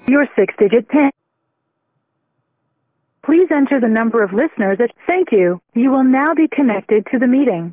your 6-digit PIN. Please enter the number of listeners at. Thank you. You will now be connected to the meeting.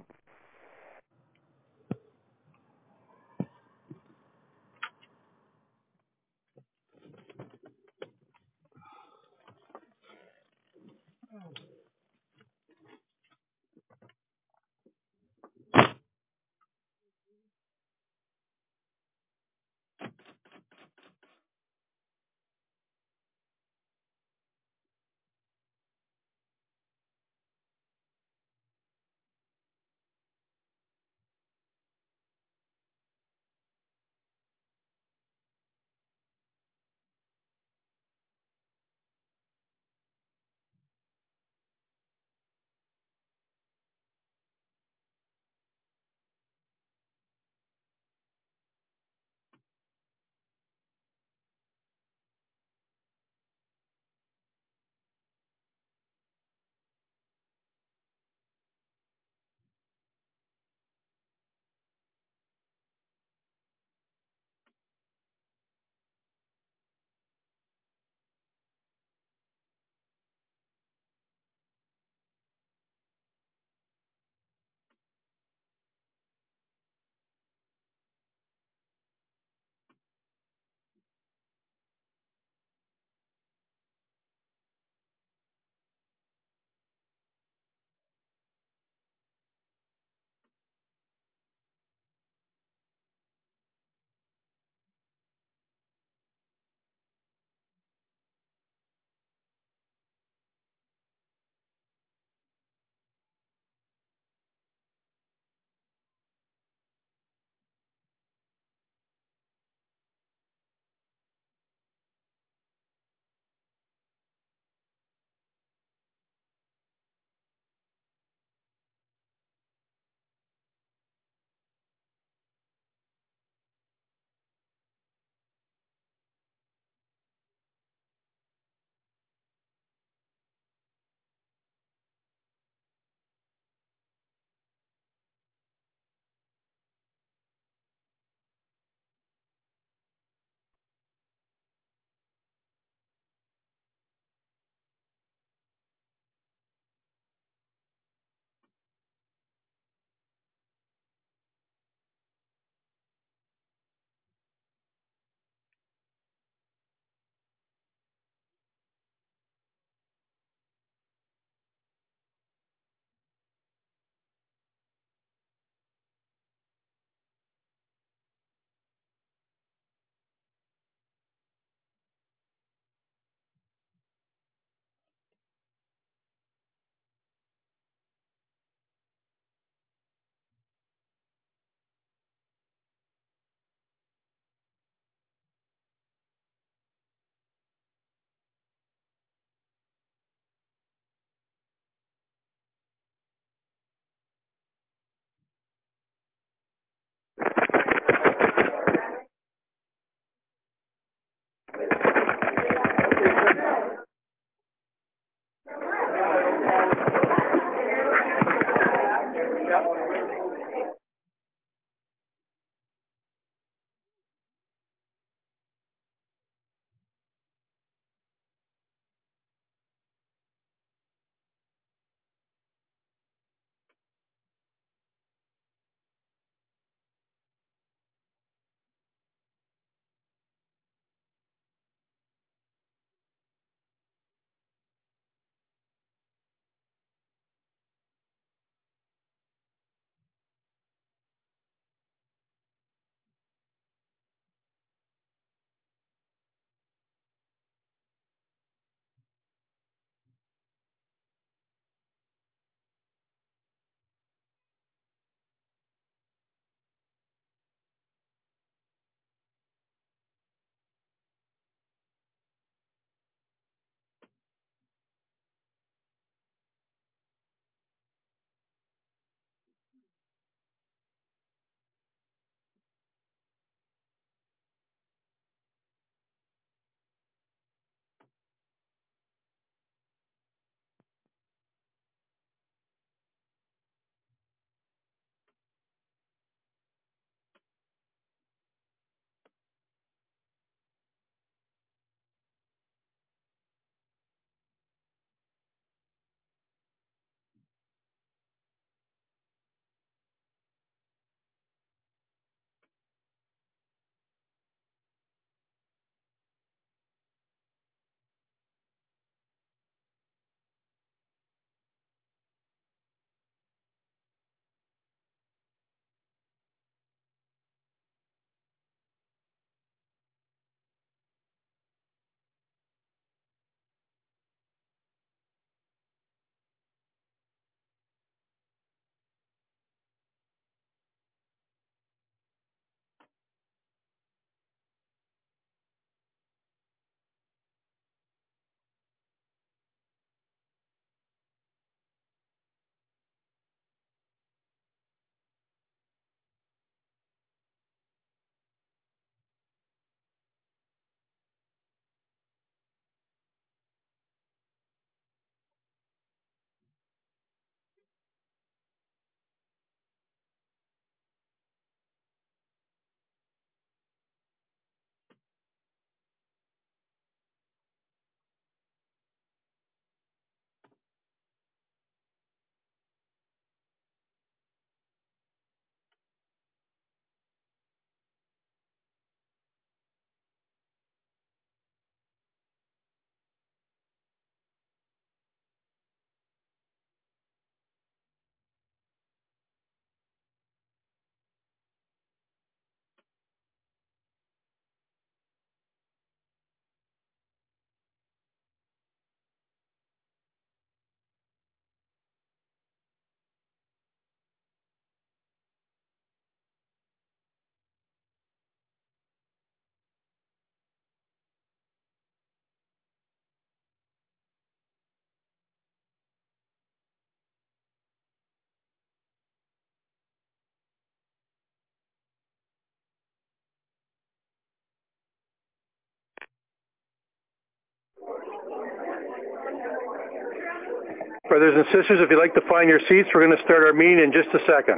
Brothers and sisters, if you'd like to find your seats, we're going to start our meeting in just a second.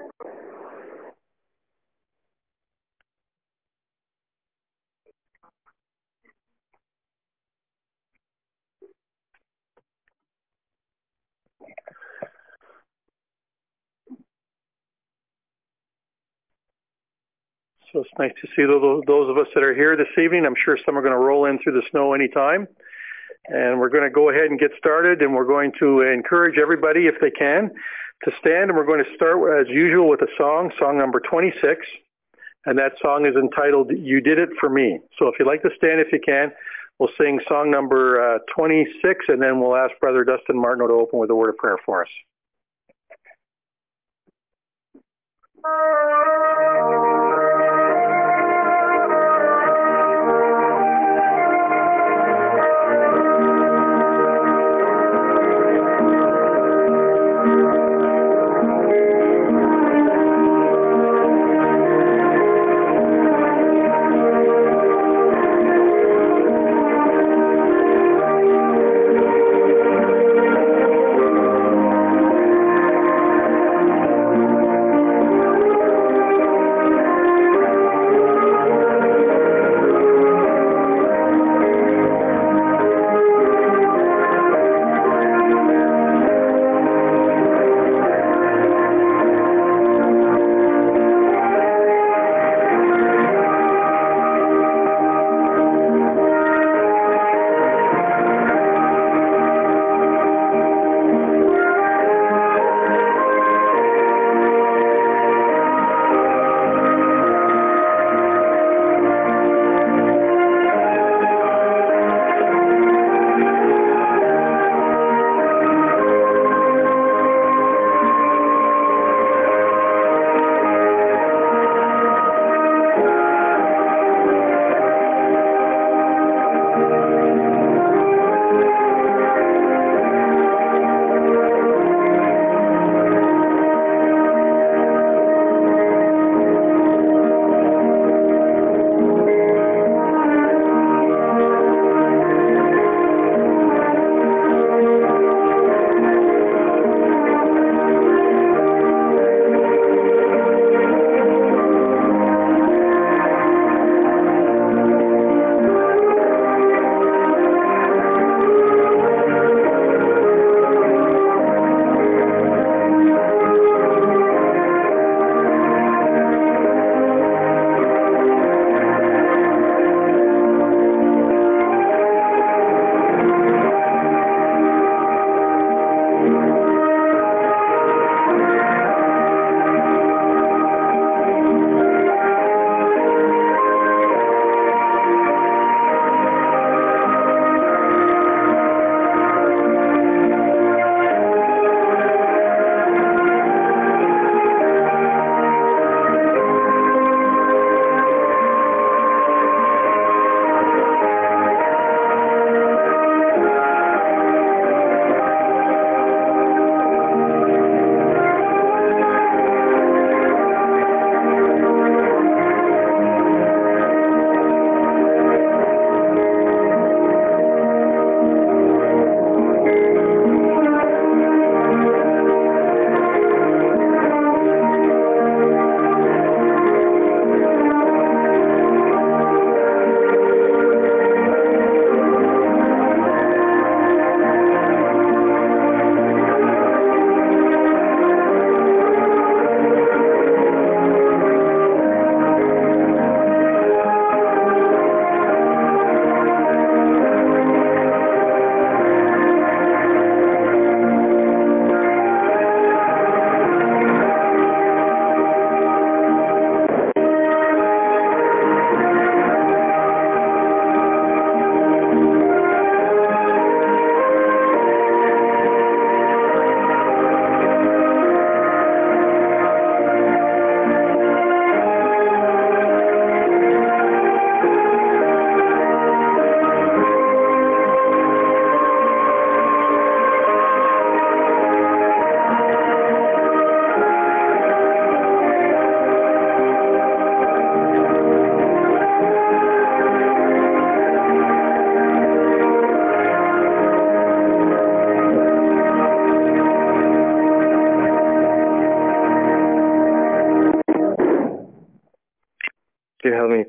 So it's nice to see those of us that are here this evening. I'm sure some are going to roll in through the snow anytime. And we're going to go ahead and get started, and we're going to encourage everybody, if they can, to stand. And we're going to start, as usual, with a song number 26. And that song is entitled, You Did It For Me. So if you'd like to stand, if you can, we'll sing song number 26, and then we'll ask Brother Dustin Martineau to open with a word of prayer for us.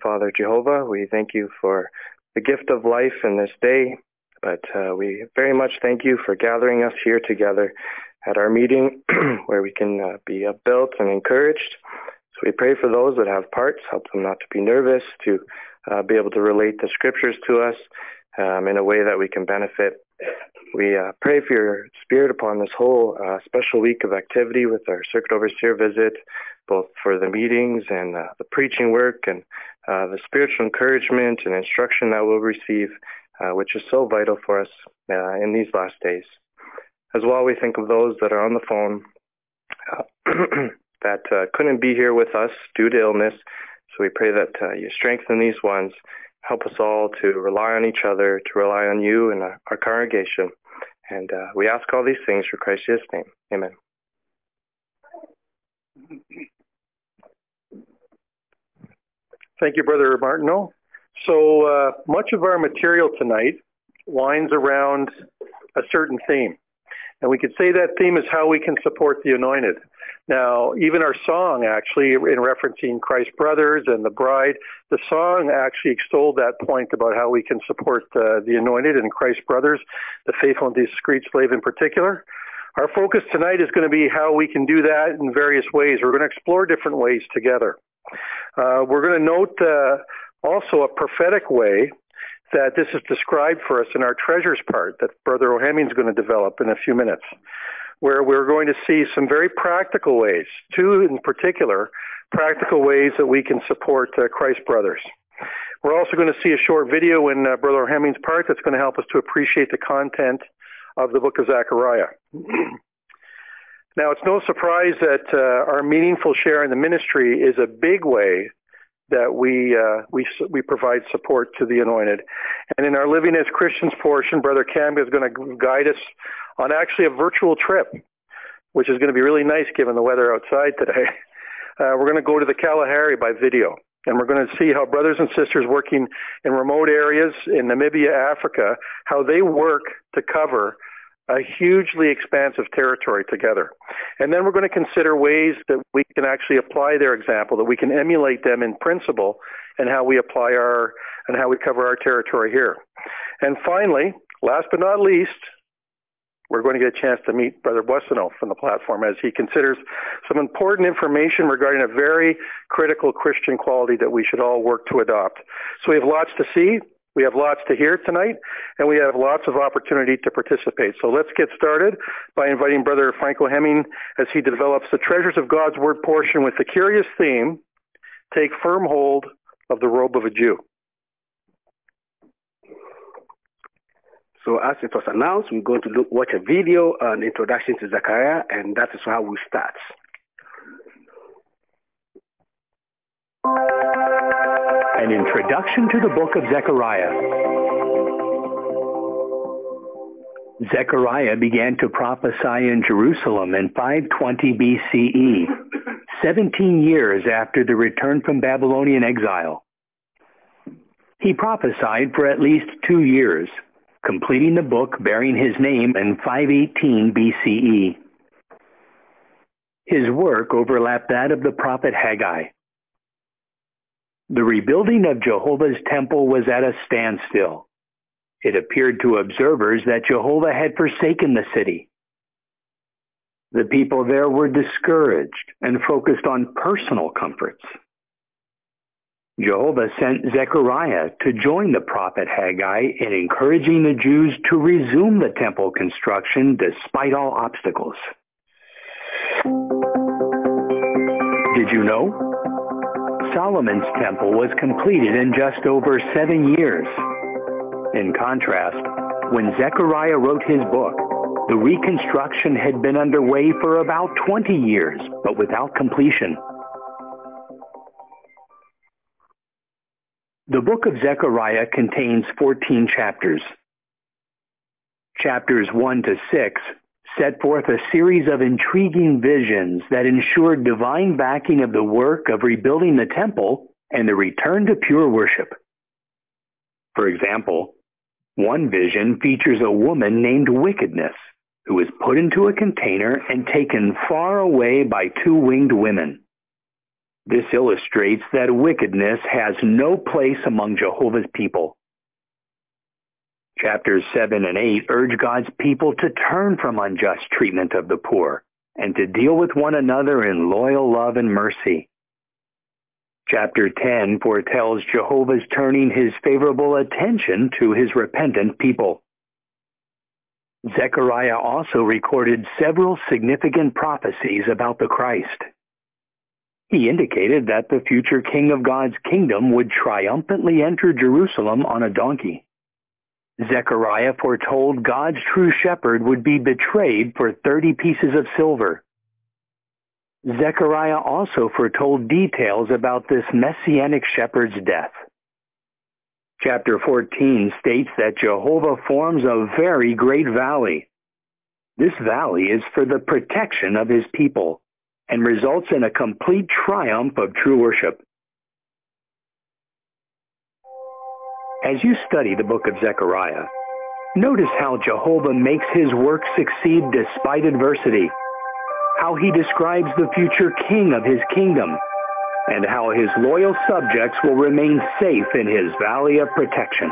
Father Jehovah, we thank you for the gift of life in this day, but we very much thank you for gathering us here together at our meeting where we can be built and encouraged. So we pray for those that have parts, help them not to be nervous, to be able to relate the scriptures to us in a way that we can benefit. We pray for your Spirit upon this whole special week of activity with our Circuit Overseer visit, both for the meetings and the preaching work and the spiritual encouragement and instruction that we'll receive, which is so vital for us in these last days. As well, we think of those that are on the phone that couldn't be here with us due to illness. So we pray that you strengthen these ones, help us all to rely on each other, to rely on you and our congregation. And we ask all these things for Christ's name. Amen. Thank you, Brother Martineau. So much of our material tonight winds around a certain theme. And we could say that theme is how we can support the anointed. Now, even our song, actually, in referencing Christ Brothers and the bride, the song actually extolled that point about how we can support the anointed and Christ Brothers, the faithful and discreet slave in particular. Our focus tonight is going to be how we can do that in various ways. We're going to explore different ways together. We're going to note also a prophetic way that this is described for us in our treasures part that Brother Ohemian is going to develop in a few minutes, where we're going to see some very practical ways, two in particular, practical ways that we can support Christ Brothers. We're also going to see a short video in Brother Ohemian's part that's going to help us to appreciate the content of the book of Zechariah. Now, it's no surprise that our meaningful share in the ministry is a big way that we provide support to the anointed. And in our Living as Christians portion, Brother Cam is going to guide us on actually a virtual trip, which is going to be really nice given the weather outside today. We're going to go to the Kalahari by video, and we're going to see how brothers and sisters working in remote areas in Namibia, Africa, how they work to cover a hugely expansive territory together. And then we're going to consider ways that we can actually apply their example, that we can emulate them in principle, and how we apply how we cover our territory here. And finally, last but not least, we're going to get a chance to meet Brother Boissonneau from the platform as he considers some important information regarding a very critical Christian quality that we should all work to adopt. So we have lots to see. We have lots to hear tonight, and we have lots of opportunity to participate. So let's get started by inviting Brother Frank Ohemian as he develops the Treasures of God's Word portion with the curious theme, Take Firm Hold of the Robe of a Jew. So as it was announced, we're going to watch a video, an introduction to Zechariah, and that is how we start. An introduction to the book of Zechariah. Zechariah began to prophesy in Jerusalem in 520 BCE, 17 years after the return from Babylonian exile. He prophesied for at least 2 years, completing the book bearing his name in 518 BCE. His work overlapped that of the prophet Haggai. The rebuilding of Jehovah's temple was at a standstill. It appeared to observers that Jehovah had forsaken the city. The people there were discouraged and focused on personal comforts. Jehovah sent Zechariah to join the prophet Haggai in encouraging the Jews to resume the temple construction despite all obstacles. Did you know? Solomon's temple was completed in just over 7 years. In contrast, when Zechariah wrote his book, the reconstruction had been underway for about 20 years, but without completion. The book of Zechariah contains 14 chapters. Chapters 1 to 6 set forth a series of intriguing visions that ensured divine backing of the work of rebuilding the temple and the return to pure worship. For example, one vision features a woman named Wickedness, who is put into a container and taken far away by 2 winged women. This illustrates that wickedness has no place among Jehovah's people. Chapters 7 and 8 urge God's people to turn from unjust treatment of the poor and to deal with one another in loyal love and mercy. Chapter 10 foretells Jehovah's turning his favorable attention to his repentant people. Zechariah also recorded several significant prophecies about the Christ. He indicated that the future king of God's kingdom would triumphantly enter Jerusalem on a donkey. Zechariah foretold God's true shepherd would be betrayed for 30 pieces of silver. Zechariah also foretold details about this messianic shepherd's death. Chapter 14 states that Jehovah forms a very great valley. This valley is for the protection of his people and results in a complete triumph of true worship. As you study the book of Zechariah, notice how Jehovah makes his work succeed despite adversity, how he describes the future king of his kingdom, and how his loyal subjects will remain safe in his valley of protection.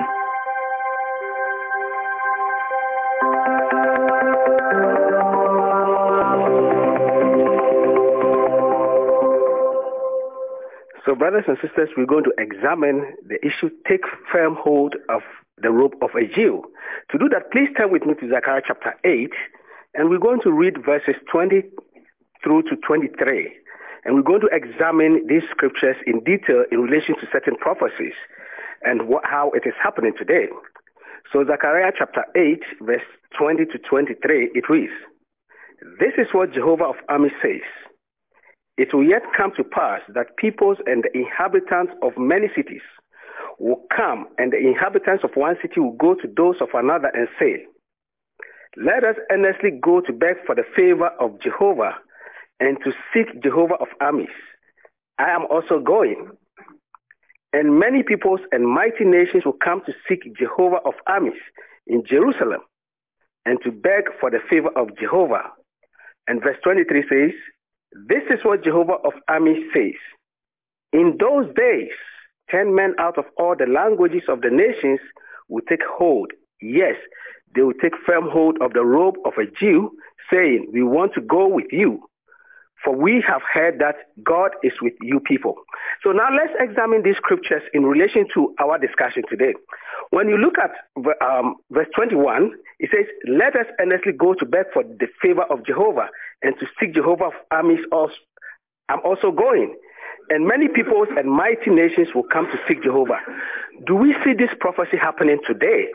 So, brothers and sisters, we're going to examine the issue, take firm hold of the robe of a Jew. To do that, please turn with me to Zechariah chapter 8, and we're going to read verses 20 through to 23. And we're going to examine these scriptures in detail in relation to certain prophecies and how it is happening today. So Zechariah chapter 8, verse 20 to 23, it reads, "This is what Jehovah of armies says. It will yet come to pass that peoples and the inhabitants of many cities will come, and the inhabitants of one city will go to those of another and say, 'Let us earnestly go to beg for the favor of Jehovah and to seek Jehovah of armies. I am also going.' And many peoples and mighty nations will come to seek Jehovah of armies in Jerusalem and to beg for the favor of Jehovah." And verse 23 says, "This is what Jehovah of armies says. In those days, 10 men out of all the languages of the nations will take hold. Yes, they will take firm hold of the robe of a Jew, saying, 'We want to go with you, for we have heard that God is with you people.'" So now let's examine these scriptures in relation to our discussion today. When you look at verse 21, it says, "Let us earnestly go to beg for the favor of Jehovah and to seek Jehovah of armies also. I'm also going. And many peoples and mighty nations will come to seek Jehovah." Do we see this prophecy happening today?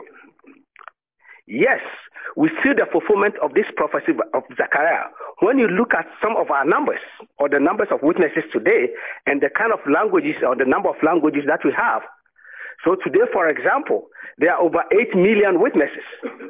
Yes, we see the fulfillment of this prophecy of Zechariah. When you look at some of our numbers, or the numbers of witnesses today, and the kind of languages or the number of languages that we have. So today, for example, there are over 8 million witnesses.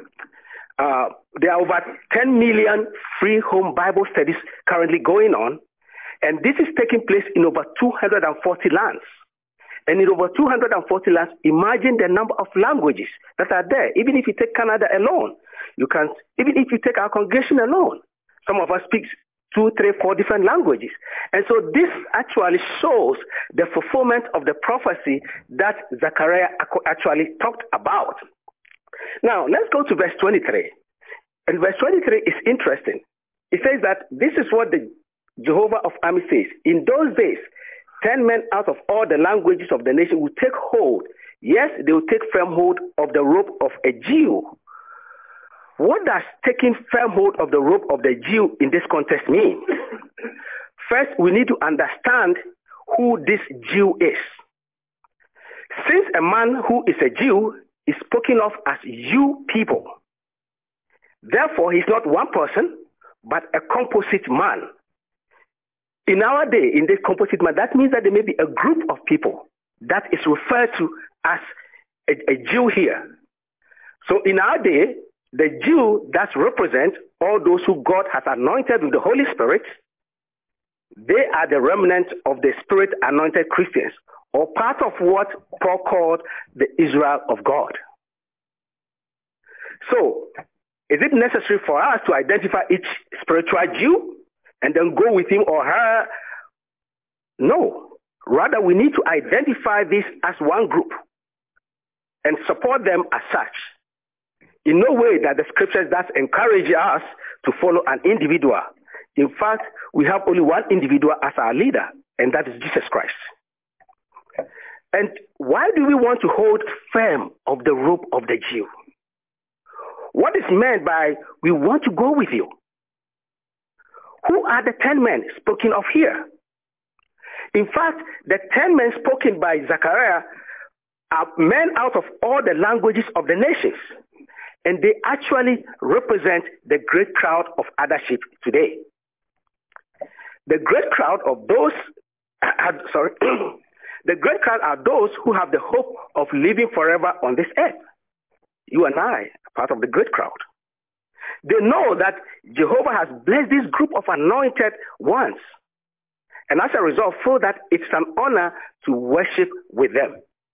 There are over 10 million free home Bible studies currently going on, and this is taking place in over 240 lands. And in over 240 lands, imagine the number of languages that are there. Even if you take Canada alone, even if you take our congregation alone, some of us speak 2, 3, 4 different languages. And so this actually shows the fulfillment of the prophecy that Zechariah actually talked about. Now, let's go to verse 23. And verse 23 is interesting. It says that this is what the Jehovah of armies says. In those days, 10 men out of all the languages of the nation will take hold. Yes, they will take firm hold of the robe of a Jew. What does taking firm hold of the robe of the Jew in this context mean? First, we need to understand who this Jew is. Since a man who is a Jew is spoken of as you people, therefore he's not one person, but a composite man. In our day, in this composite man, that means that there may be a group of people that is referred to as a Jew here. So in our day, the Jew that represents all those who God has anointed with the Holy Spirit, they are the remnant of the Spirit-anointed Christians, or part of what Paul called the Israel of God. So, is it necessary for us to identify each spiritual Jew and then go with him or her No. Rather, we need to identify this as one group and support them as such. In no way that the scriptures that encourage us to follow an individual. In fact, we have only one individual as our leader, and that is Jesus Christ. And why do we want to hold firm of the rope of the Jew? What is meant by we want to go with you? Who are the 10 men spoken of here? In fact, the 10 men spoken by Zechariah are men out of all the languages of the nations, and they actually represent the great crowd of other sheep today. The great crowd of those, the great crowd are those who have the hope of living forever on this earth. You and I are part of the great crowd. They know that Jehovah has blessed this group of anointed ones, and as a result, feel that it's an honor to worship with them.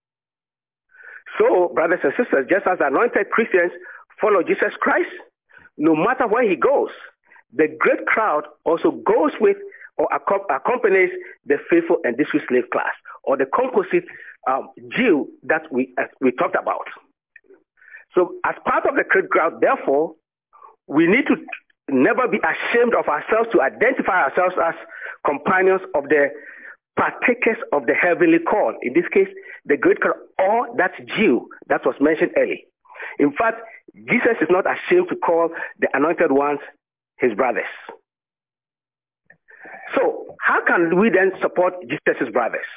So, brothers and sisters, just as anointed Christians follow Jesus Christ, no matter where he goes, the great crowd also goes with or accompanies the faithful and discreet slave class, or the composite Jew that we talked about. So, as part of the great crowd, therefore, we need to never be ashamed of ourselves to identify ourselves as companions of the partakers of the heavenly call. In this case, the great crowd, or that Jew that was mentioned earlier. In fact, Jesus is not ashamed to call the anointed ones his brothers. So, how can we then support Jesus' brothers?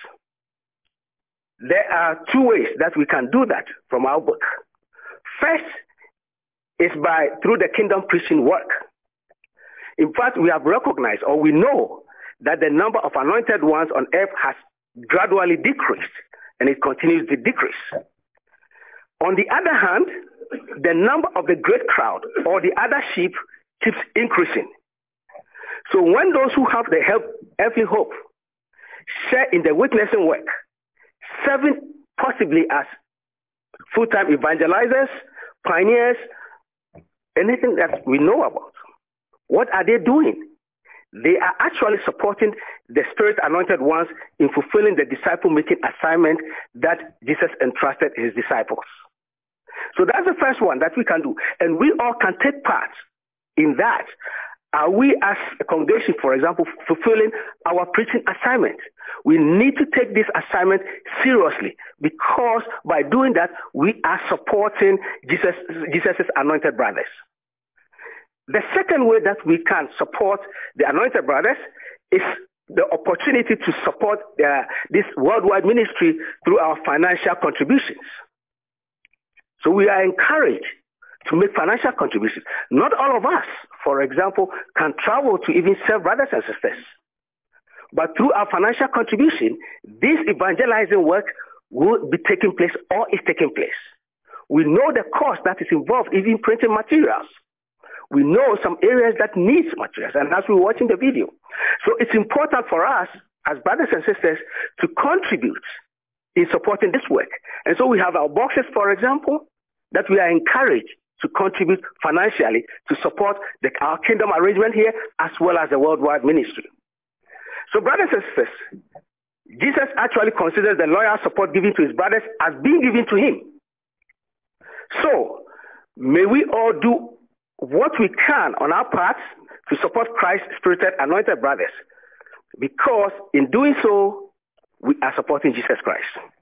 There are two ways that we can do that from our book. First is through the kingdom preaching work. In fact, we have recognized, or we know, that the number of anointed ones on earth has gradually decreased, and it continues to decrease. On the other hand, the number of the great crowd, or the other sheep, keeps increasing. So when those who have the earthly hope share in the witnessing work, serving possibly as full-time evangelizers, pioneers, anything that we know about, what are they doing? They are actually supporting the Spirit-anointed ones in fulfilling the disciple-making assignment that Jesus entrusted his disciples. So that's the first one that we can do. And we all can take part in that. Are we as a congregation, for example, fulfilling our preaching assignment? We need to take this assignment seriously, because by doing that, we are supporting Jesus' anointed brothers. The second way that we can support the anointed brothers is the opportunity to support this worldwide ministry through our financial contributions. So we are encouraged to make financial contributions. Not all of us, for example, can travel to even serve brothers and sisters. But through our financial contribution, this evangelizing work will be taking place or is taking place. We know the cost that is involved, even printing materials. We know some areas that need materials, and as we're watching the video. So it's important for us, as brothers and sisters, to contribute in supporting this work. And so we have our boxes, for example, that we are encouraged to contribute financially to support our kingdom arrangement here, as well as the worldwide ministry. So brothers and sisters, Jesus actually considers the loyal support given to his brothers as being given to him. So may we all do what we can on our part to support Christ's spirited anointed brothers, because in doing so, we are supporting Jesus Christ.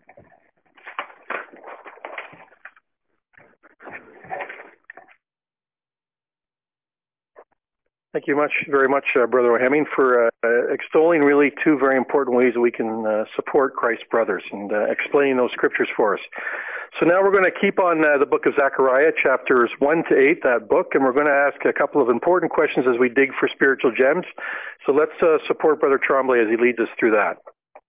Thank you very much, Brother Hemming, for extolling really two very important ways that we can support Christ's brothers and explaining those scriptures for us. So now we're going to keep on the book of Zechariah, chapters 1 to 8, that book, and we're going to ask a couple of important questions as we dig for spiritual gems. So let's support Brother Tremblay as he leads us through that.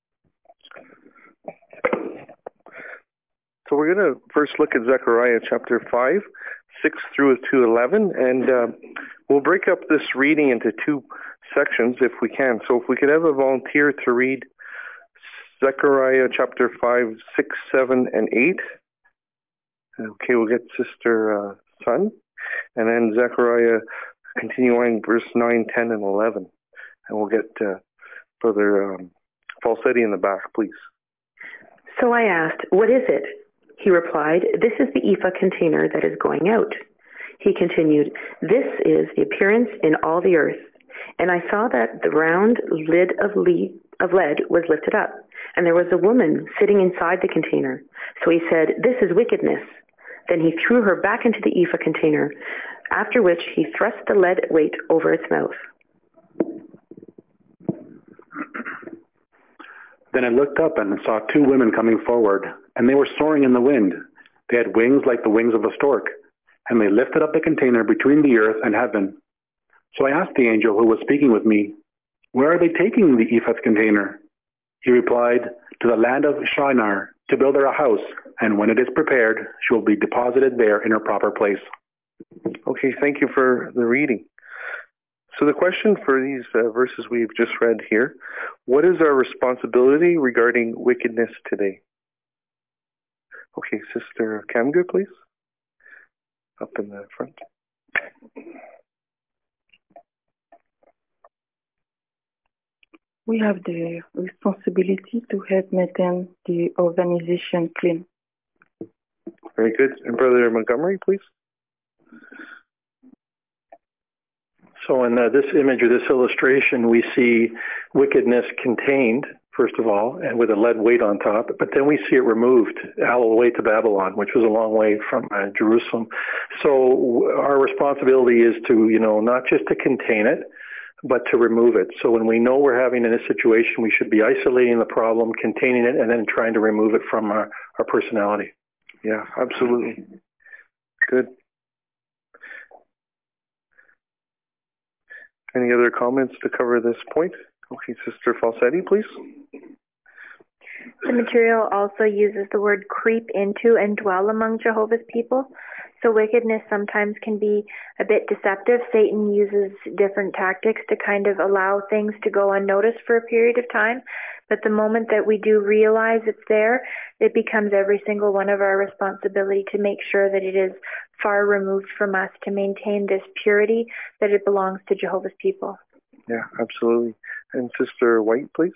So we're going to first look at Zechariah chapter 5, 6 through to 11, and we'll break up this reading into two sections if we can. So if we could have a volunteer to read Zechariah chapter 5, 6, 7, and 8. Okay, we'll get Sister Sun. And then Zechariah continuing verse 9, 10, and 11. And we'll get Brother Falsetti in the back, please. So I asked, "What is it?" He replied, "This is the ephah container that is going out." He continued, "This is the appearance in all the earth." And I saw that the round lid of lead was lifted up, and there was a woman sitting inside the container. So he said, "This is wickedness." Then he threw her back into the ephah container, after which he thrust the lead weight over its mouth. Then I looked up and saw two women coming forward, and they were soaring in the wind. They had wings like the wings of a stork, and they lifted up the container between the earth and heaven. So I asked the angel who was speaking with me, "Where are they taking the ephah container?" He replied, "To the land of Shinar, to build her a house, and when it is prepared, she will be deposited there in her proper place." Okay, thank you for the reading. So the question for these verses we've just read here, what is our responsibility regarding wickedness today? Okay, Sister Kamga, please. Up in the front. We have the responsibility to help maintain the organization clean. Very good. And Brother Montgomery, please. So in this image or this illustration, we see wickedness contained, first of all, and with a lead weight on top, but then we see it removed all the way to Babylon, which was a long way from Jerusalem. So our responsibility is to, not just to contain it, but to remove it. So when we know we're having in a situation, we should be isolating the problem, containing it, and then trying to remove it from our personality. Yeah, absolutely. Good. Any other comments to cover this point? Okay, Sister Falsetti, please. The material also uses the word creep into and dwell among Jehovah's people. So wickedness sometimes can be a bit deceptive. Satan uses different tactics to kind of allow things to go unnoticed for a period of time. But the moment that we do realize it's there, it becomes every single one of our responsibility to make sure that it is far removed from us, to maintain this purity that it belongs to Jehovah's people. Yeah, absolutely. And Sister White, please.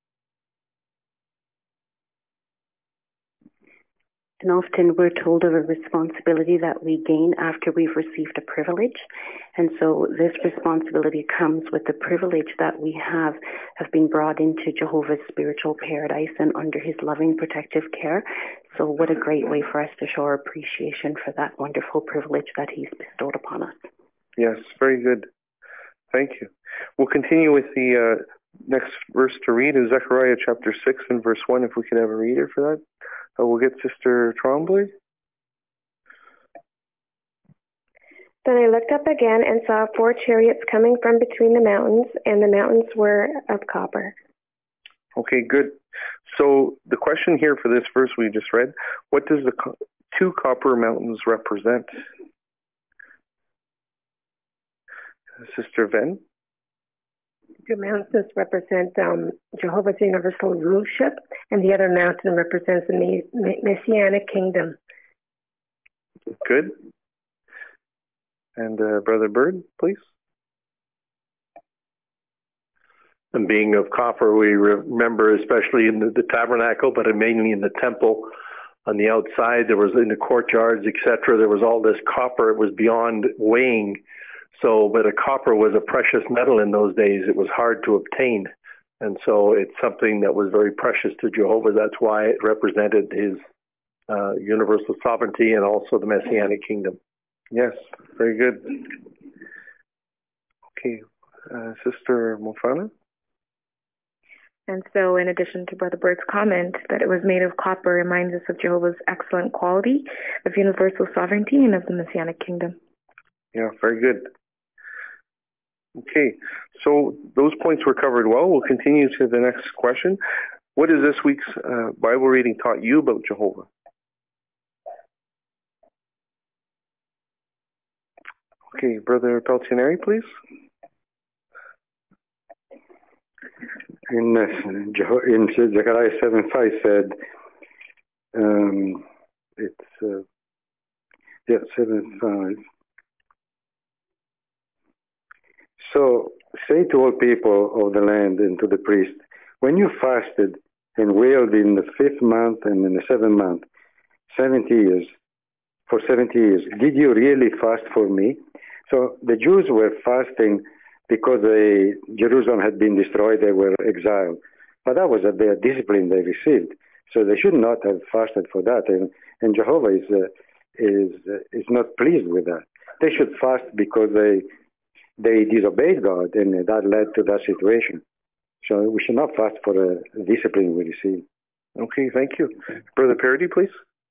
And often we're told of a responsibility that we gain after we've received a privilege. And so this responsibility comes with the privilege that we have been brought into Jehovah's spiritual paradise and under his loving protective care. So what a great way for us to show our appreciation for that wonderful privilege that he's bestowed upon us. Yes, very good. Thank you. We'll continue with the next verse to read in Zechariah chapter 6 and verse 1, if we could have a reader for that. We'll get Sister Trombley. Then I looked up again and saw 4 chariots coming from between the mountains, and the mountains were of copper. Okay, good. So the question here for this verse we just read, what does the 2 copper mountains represent? Sister Venn? The mountains represent Jehovah's universal rulership, and the other mountain represents the Messianic kingdom. Good. And Brother Bird, please. And being of copper, we remember, especially in the tabernacle, but mainly in the temple, on the outside, there was in the courtyards, etc., there was all this copper. It was beyond weighing. So, but a copper was a precious metal in those days. It was hard to obtain. And so it's something that was very precious to Jehovah. That's why it represented his universal sovereignty and also the Messianic kingdom. Yes, very good. Okay, Sister Mofana? And so in addition to Brother Bird's comment that it was made of copper reminds us of Jehovah's excellent quality of universal sovereignty and of the Messianic kingdom. Yeah, very good. Okay, so those points were covered well. We'll continue to the next question. What has this week's Bible reading taught you about Jehovah? Okay, Brother Peltinari, please. In Zechariah 7:5 said, 7:5. So say to all people of the land and to the priest, when you fasted and wailed in the 5th month and in the 7th month, 70 years, for 70 years, did you really fast for me? So the Jews were fasting because Jerusalem had been destroyed, they were exiled. But that was their discipline they received. So they should not have fasted for that. And Jehovah is not pleased with that. They should fast because they disobeyed God, and that led to that situation. So we should not fast for the discipline we receive. Okay, thank you. Brother Parody, please.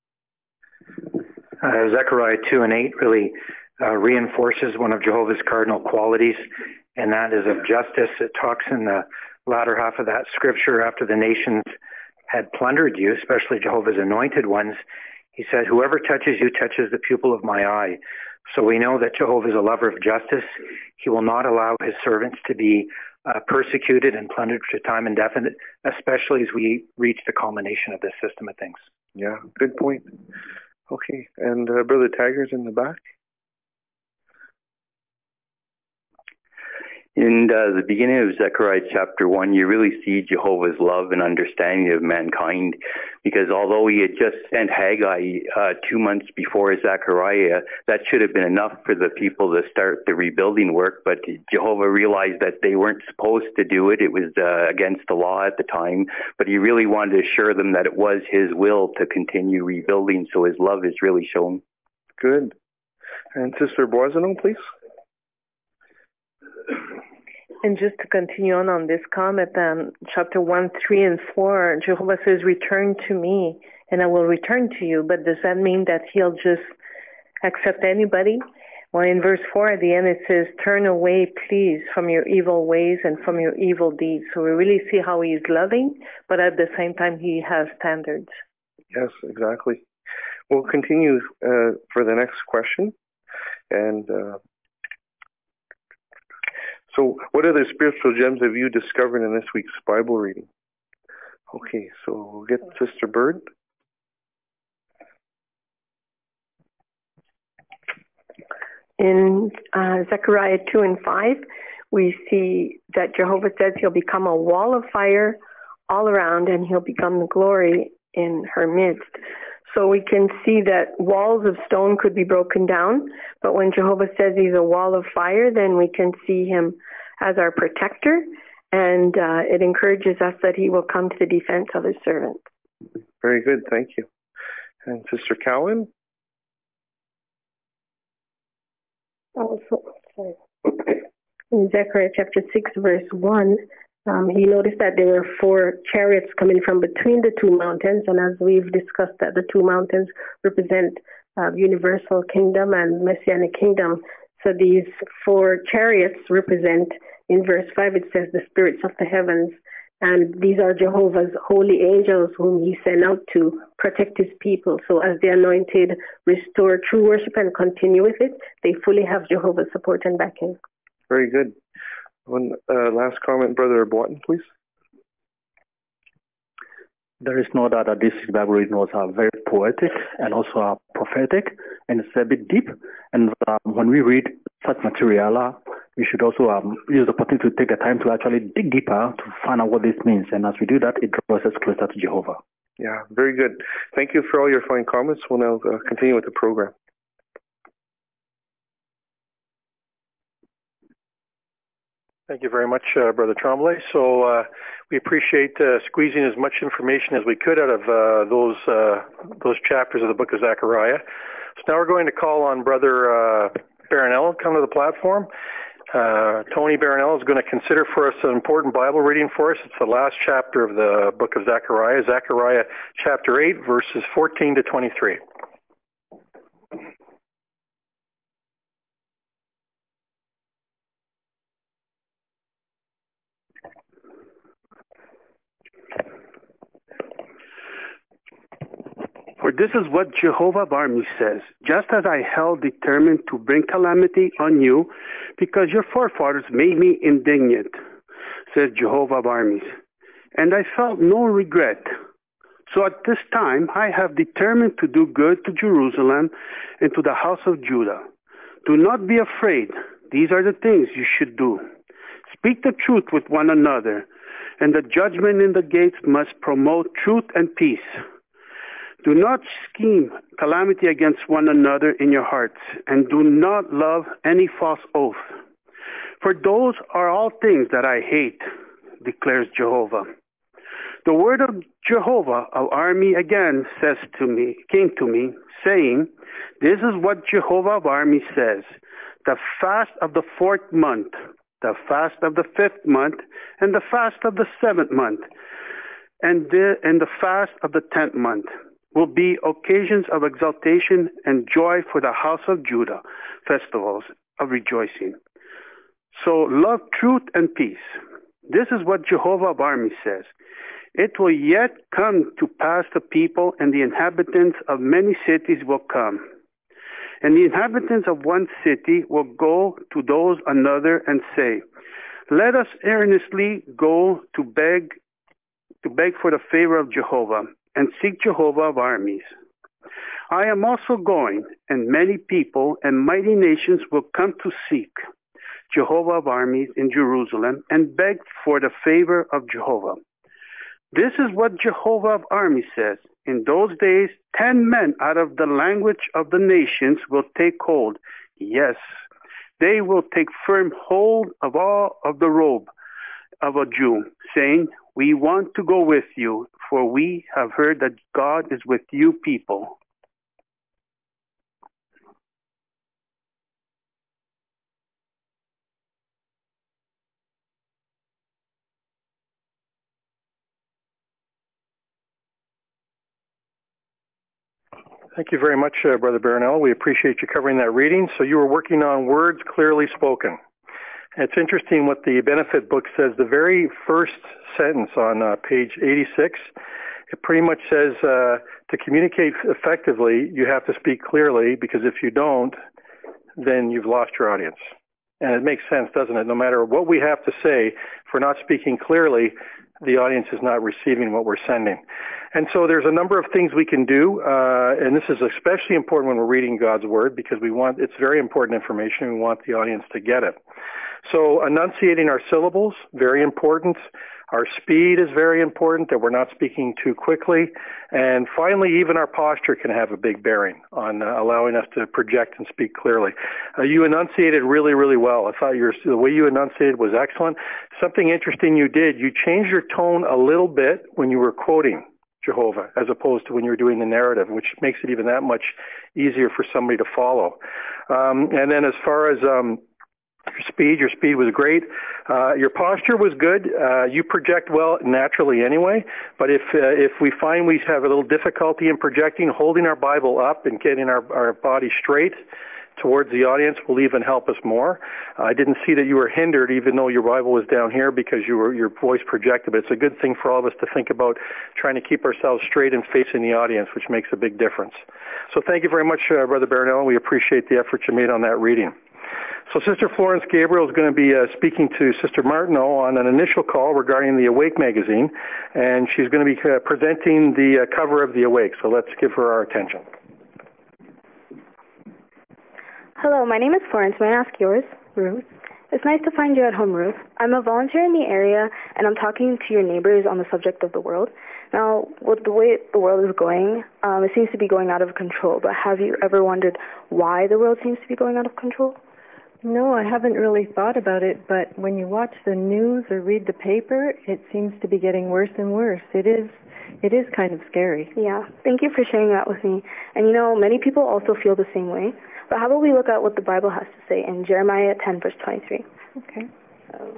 Zechariah 2:8 really reinforces one of Jehovah's cardinal qualities, and that is of justice. It talks in the latter half of that scripture, after the nations had plundered you, especially Jehovah's anointed ones, he said, whoever touches you touches the pupil of my eye. So we know that Jehovah is a lover of justice. He will not allow his servants to be persecuted and plundered for time indefinite, especially as we reach the culmination of this system of things. Yeah, good point. Okay, and Brother Taggart's in the back. In the beginning of Zechariah chapter 1, you really see Jehovah's love and understanding of mankind, because although he had just sent Haggai 2 months before Zechariah, that should have been enough for the people to start the rebuilding work, but Jehovah realized that they weren't supposed to do it. It was against the law at the time, but he really wanted to assure them that it was his will to continue rebuilding, so his love is really shown. Good. And Sister Boisano, please. And just to continue on this comment, chapter 1, 3, and 4, Jehovah says, return to me, and I will return to you. But does that mean that he'll just accept anybody? Well, in verse 4 at the end, it says, turn away, please, from your evil ways and from your evil deeds. So we really see how he is loving, but at the same time, he has standards. Yes, exactly. We'll continue for the next question. And so what other spiritual gems have you discovered in this week's Bible reading? Okay, so we'll get Sister Bird. In Zechariah 2 and 5, we see that Jehovah says he'll become a wall of fire all around, and he'll become the glory in her midst. So we can see that walls of stone could be broken down, but when Jehovah says he's a wall of fire, then we can see him as our protector, and it encourages us that he will come to the defense of his servants. Very good, thank you. And Sister Cowan? Also, sorry. In Zechariah chapter 6, verse 1, he noticed that there were 4 chariots coming from between the 2 mountains, and as we've discussed, that the 2 mountains represent universal kingdom and messianic kingdom. So these 4 chariots represent, in verse 5, it says, the spirits of the heavens, and these are Jehovah's holy angels whom he sent out to protect his people. So as the anointed restore true worship and continue with it, they fully have Jehovah's support and backing. Very good. One last comment, Brother Boatin, please. There is no doubt that this Bible reading was very poetic and also prophetic, and it's a bit deep. And when we read such material, we should also use the opportunity to take the time to actually dig deeper to find out what this means. And as we do that, it draws us closer to Jehovah. Yeah, very good. Thank you for all your fine comments. We'll now continue with the program. Thank you very much, Brother Tremblay. So we appreciate squeezing as much information as we could out of those chapters of the book of Zechariah. So now we're going to call on Brother Baronello to come to the platform. Tony Baronello is going to consider for us an important Bible reading for us. It's the last chapter of the book of Zechariah, Zechariah chapter 8, verses 14 to 23. For this is what Jehovah of armies says, just as I held determined to bring calamity on you, because your forefathers made me indignant, says Jehovah of armies, and I felt no regret. So at this time I have determined to do good to Jerusalem and to the house of Judah. Do not be afraid. These are the things you should do. Speak the truth with one another. and the judgment in the gates must promote truth and peace. Do not scheme calamity against one another in your hearts, and do not love any false oath. For those are all things that I hate, declares Jehovah. The word of Jehovah of army again came to me, saying, this is what Jehovah of armies says, the fast of the 4th month, the fast of the 5th month, and the fast of the 7th month, and the fast of the 10th month will be occasions of exaltation and joy for the house of Judah, festivals of rejoicing. So love truth and peace. This is what Jehovah of armies says. It will yet come to pass the people, and the inhabitants of many cities will come. And the inhabitants of one city will go to those another and say, let us earnestly go to beg for the favor of Jehovah, and seek Jehovah of armies. I am also going, and many people and mighty nations will come to seek Jehovah of armies in Jerusalem and beg for the favor of Jehovah. This is what Jehovah of armies says. In those days, 10 men out of the language of the nations will take hold. Yes, they will take firm hold of all of the robe of a Jew, saying, we want to go with you, for we have heard that God is with you people. Thank you very much, Brother Barronell. We appreciate you covering that reading. So you were working on words clearly spoken. It's interesting what the benefit book says. The very first sentence on page 86, it pretty much says to communicate effectively, you have to speak clearly, because if you don't, then you've lost your audience. And it makes sense, doesn't it? No matter what we have to say, if we're not speaking clearly, the audience is not receiving what we're sending. And so there's a number of things we can do, and this is especially important when we're reading God's Word, because it's very important information, and we want the audience to get it. So enunciating our syllables, very important. Our speed is very important, that we're not speaking too quickly. And finally, even our posture can have a big bearing on allowing us to project and speak clearly. You enunciated really, really well. I thought the way you enunciated was excellent. Something interesting you did, you changed your tone a little bit when you were quoting Jehovah, as opposed to when you're doing the narrative, which makes it even that much easier for somebody to follow. And then as far as your speed was great. Your posture was good. You project well naturally anyway, but if we find we have a little difficulty in projecting, holding our Bible up and getting our body straight towards the audience will even help us more. I didn't see that you were hindered, even though your Bible was down here, because your voice projected. But it's a good thing for all of us to think about trying to keep ourselves straight and facing the audience, which makes a big difference. So thank you very much, Brother Barronell. We appreciate the effort you made on that reading. So Sister Florence Gabriel is going to be speaking to Sister Martineau on an initial call regarding the Awake magazine, and she's going to be presenting the cover of the Awake. So let's give her our attention. Hello, my name is Florence. May I ask yours? Ruth. It's nice to find you at home, Ruth. I'm a volunteer in the area, and I'm talking to your neighbors on the subject of the world. Now, with the way the world is going, it seems to be going out of control, but have you ever wondered why the world seems to be going out of control? No, I haven't really thought about it, but when you watch the news or read the paper, it seems to be getting worse and worse. It is kind of scary. Yeah, thank you for sharing that with me. And many people also feel the same way. But how about we look at what the Bible has to say in Jeremiah 10, verse 23. Okay. So,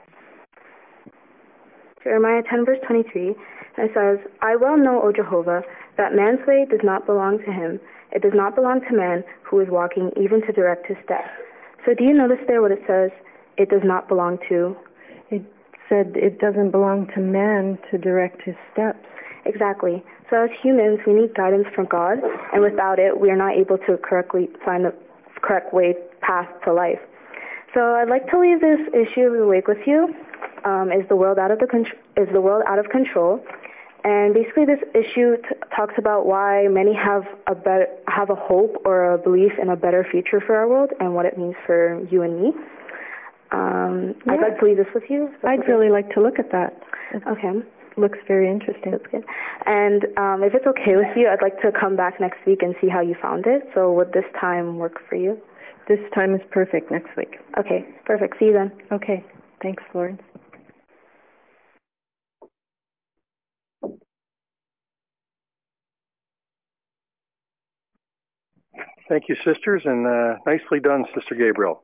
Jeremiah 10, verse 23, and it says, I well know, O Jehovah, that man's way does not belong to him. It does not belong to man who is walking even to direct his steps. So do you notice there what it says, it does not belong to? It said it doesn't belong to man to direct his steps. Exactly. So as humans, we need guidance from God, and without it, we are not able to correctly find the correct path to life. So I'd like to leave this issue of the Awake with you. Is the world out of control? And basically, this issue talks about why many have a hope or a belief in a better future for our world and what it means for you and me. I'd like to leave this with you. I'd really like to look at that. Okay. Looks very interesting. That's good. And if it's okay with you, I'd like to come back next week and see how you found it. So would this time work for you? This time is perfect next week. Okay, perfect. See you then. Okay. Thanks, Florence. Thank you, sisters, and nicely done, Sister Gabriel.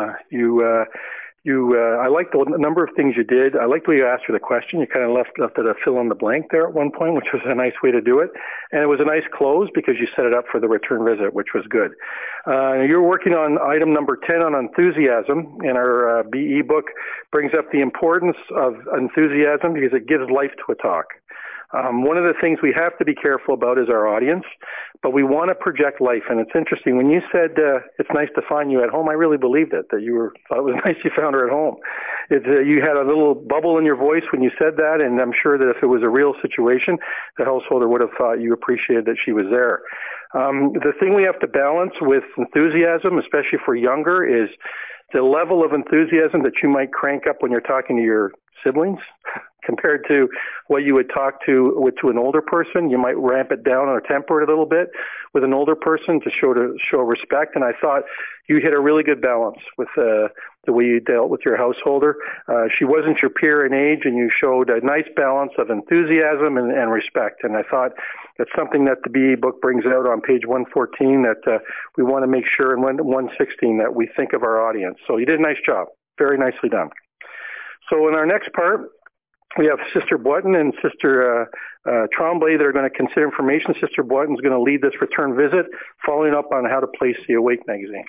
I liked the number of things you did. I liked the way you asked her the question. You kind of left it a fill in the blank there at one point, which was a nice way to do it. And it was a nice close because you set it up for the return visit, which was good. You're working on item number 10 on enthusiasm, and our BE book brings up the importance of enthusiasm because it gives life to a talk. One of the things we have to be careful about is our audience, but we want to project life. And it's interesting, when you said it's nice to find you at home, I really believed it, that thought it was nice you found her at home. You had a little bubble in your voice when you said that, and I'm sure that if it was a real situation, the householder would have thought you appreciated that she was there. The thing we have to balance with enthusiasm, especially for younger, is the level of enthusiasm that you might crank up when you're talking to your siblings compared to what you would talk to an older person. You might ramp it down or temper it a little bit with an older person to show respect. And I thought you hit a really good balance with the way you dealt with your householder. She wasn't your peer in age, and you showed a nice balance of enthusiasm and respect. And I thought that's something that the BE book brings out on page 114 that we want to make sure in 116 that we think of our audience. So you did a nice job. Very nicely done. So in our next part, we have Sister Boyton and Sister Tremblay that are going to consider information. Sister Boyton is going to lead this return visit, following up on how to place the Awake magazine.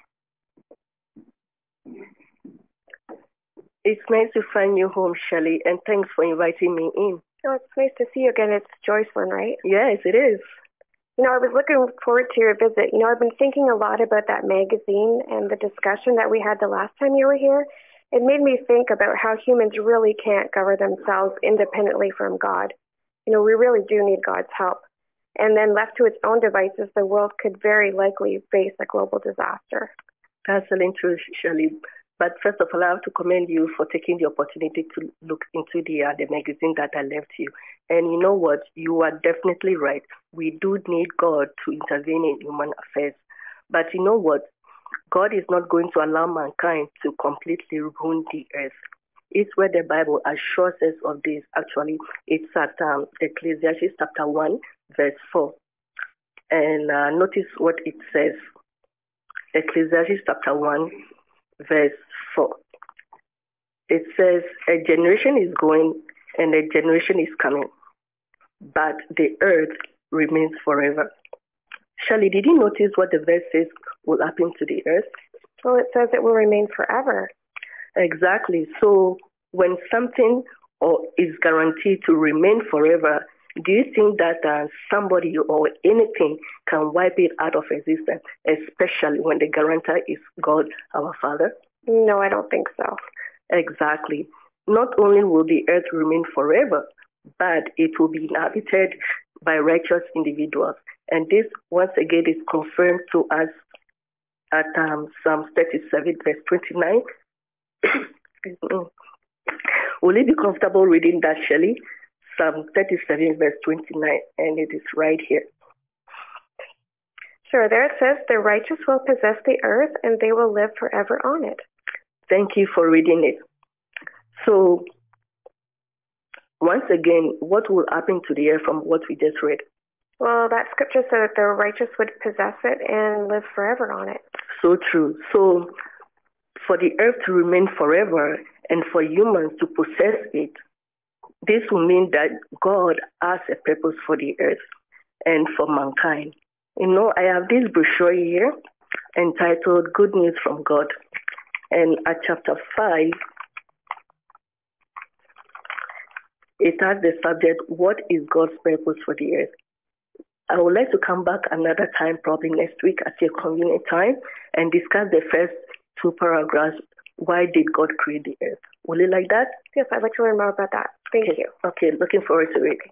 It's nice to find you home, Shelley, and thanks for inviting me in. Oh, it's nice to see you again. It's Joycelyn, right? Yes, it is. I was looking forward to your visit. I've been thinking a lot about that magazine and the discussion that we had the last time you were here. It made me think about how humans really can't govern themselves independently from God. We really do need God's help. And then left to its own devices, the world could very likely face a global disaster. Absolutely true, Shirley. But first of all, I have to commend you for taking the opportunity to look into the magazine that I left you. And you know what? You are definitely right. We do need God to intervene in human affairs. But you know what? God is not going to allow mankind to completely ruin the earth. It's where the Bible assures us of this. Actually, it's at Ecclesiastes chapter 1, verse 4. And notice what it says. Ecclesiastes chapter 1, verse 4. It says, a generation is going and a generation is coming, but the earth remains forever. Shelley, did you notice what the verse says will happen to the earth? Well, it says it will remain forever. Exactly. So when something is guaranteed to remain forever, do you think that somebody or anything can wipe it out of existence, especially when the guarantor is God, our Father? No, I don't think so. Exactly. Not only will the earth remain forever, but it will be inhabited by righteous individuals. And this, once again, is confirmed to us at Psalm 37, verse 29. Will you be comfortable reading that, Shelley? Psalm 37, verse 29, and it is right here. Sure, there it says, the righteous will possess the earth, and they will live forever on it. Thank you for reading it. So, once again, what will happen to the earth from what we just read? Well, that scripture said that the righteous would possess it and live forever on it. So true. So, for the earth to remain forever and for humans to possess it, this will mean that God has a purpose for the earth and for mankind. I have this brochure here entitled Good News from God. And at chapter 5, it has the subject, what is God's purpose for the earth? I would like to come back another time, probably next week at a convenient time, and discuss the first two paragraphs. Why did God create the earth? Will you like that? Yes, I'd like to learn more about that. Thank you. Okay, looking forward to it.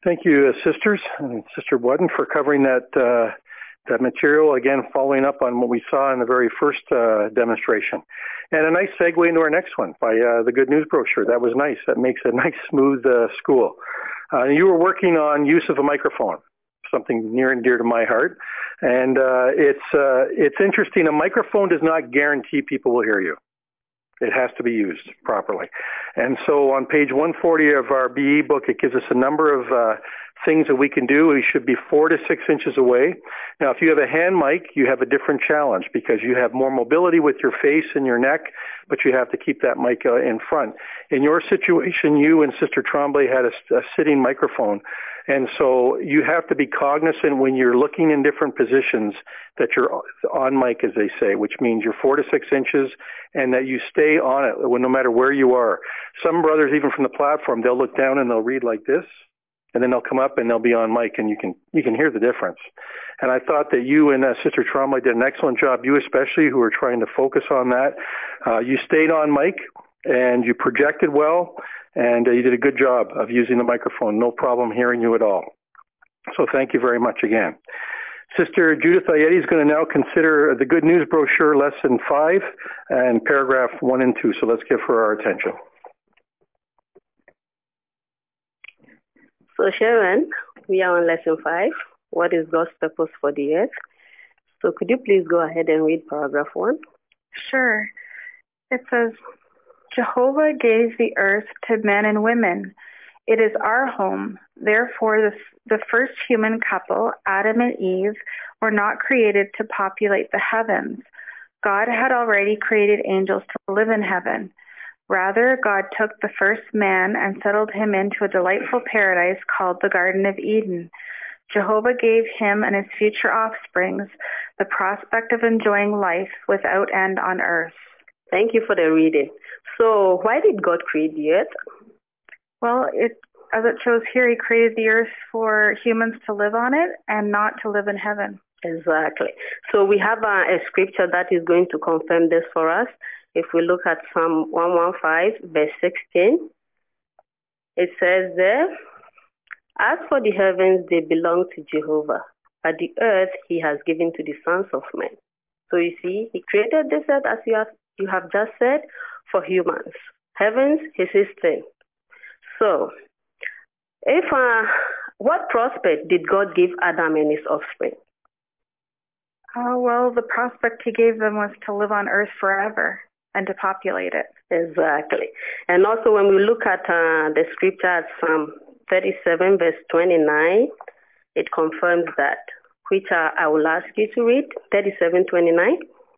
Thank you, sisters, and Sister Wooden, for covering that material, again, following up on what we saw in the very first demonstration. And a nice segue into our next one by the Good News brochure. That was nice. That makes a nice, smooth school. You were working on use of a microphone, something near and dear to my heart. And it's interesting. A microphone does not guarantee people will hear you. It has to be used properly. And so on page 140 of our BE book, it gives us a number of things that we can do. We should be 4 to 6 inches away. Now, if you have a hand mic, you have a different challenge because you have more mobility with your face and your neck, but you have to keep that mic in front. In your situation, you and Sister Tremblay had a sitting microphone. And so you have to be cognizant when you're looking in different positions that you're on mic, as they say, which means you're 4 to 6 inches and that you stay on it no matter where you are. Some brothers, even from the platform, they'll look down and they'll read like this, and then they'll come up and they'll be on mic, and you can hear the difference. And I thought that you and Sister Tremblay did an excellent job, you especially, who were trying to focus on that. You stayed on mic, and you projected well, and you did a good job of using the microphone. No problem hearing you at all. So thank you very much again. Sister Judith Ayeti is going to now consider the Good News brochure, lesson 5, and paragraph 1 and 2. So let's give her our attention. So Sharon, we are on lesson 5. What is God's purpose for the earth? So could you please go ahead and read paragraph 1? Sure. It says, Jehovah gave the earth to men and women. It is our home. Therefore, the first human couple, Adam and Eve, were not created to populate the heavens. God had already created angels to live in heaven. Rather, God took the first man and settled him into a delightful paradise called the Garden of Eden. Jehovah gave him and his future offsprings the prospect of enjoying life without end on earth. Thank you for the reading. So, why did God create the earth? Well, as it shows here, he created the earth for humans to live on it and not to live in heaven. Exactly. So we have a scripture that is going to confirm this for us. If we look at Psalm 115, verse 16, it says there, as for the heavens, they belong to Jehovah, but the earth he has given to the sons of men. So you see, he created this earth, as you have just said, for humans. Heavens is his thing. So, what prospect did God give Adam and his offspring? Well, the prospect he gave them was to live on earth forever and to populate it. Exactly. And also when we look at the scripture at Psalm 37, verse 29, it confirms that, which I will ask you to read, 37:29.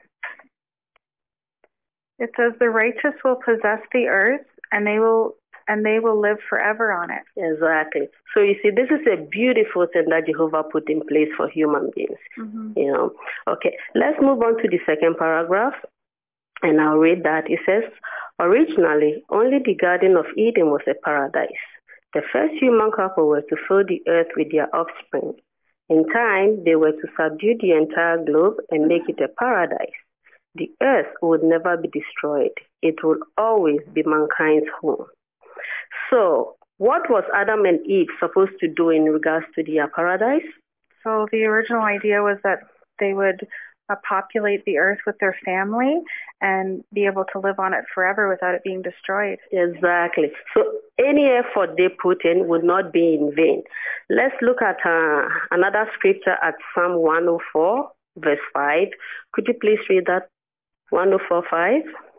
It says, the righteous will possess the earth, and they will live forever on it. Exactly. So you see, this is a beautiful thing that Jehovah put in place for human beings. Mm-hmm. You know. Okay, let's move on to the second paragraph, and I'll read that. It says, originally, only the Garden of Eden was a paradise. The first human couple were to fill the earth with their offspring. In time, they were to subdue the entire globe and make it a paradise. The earth would never be destroyed. It would always be mankind's home. So, what was Adam and Eve supposed to do in regards to their paradise? So the original idea was that they would populate the earth with their family and be able to live on it forever without it being destroyed. Exactly. So any effort they put in would not be in vain. Let's look at another scripture at Psalm 104, verse 5. Could you please read that? 104:5.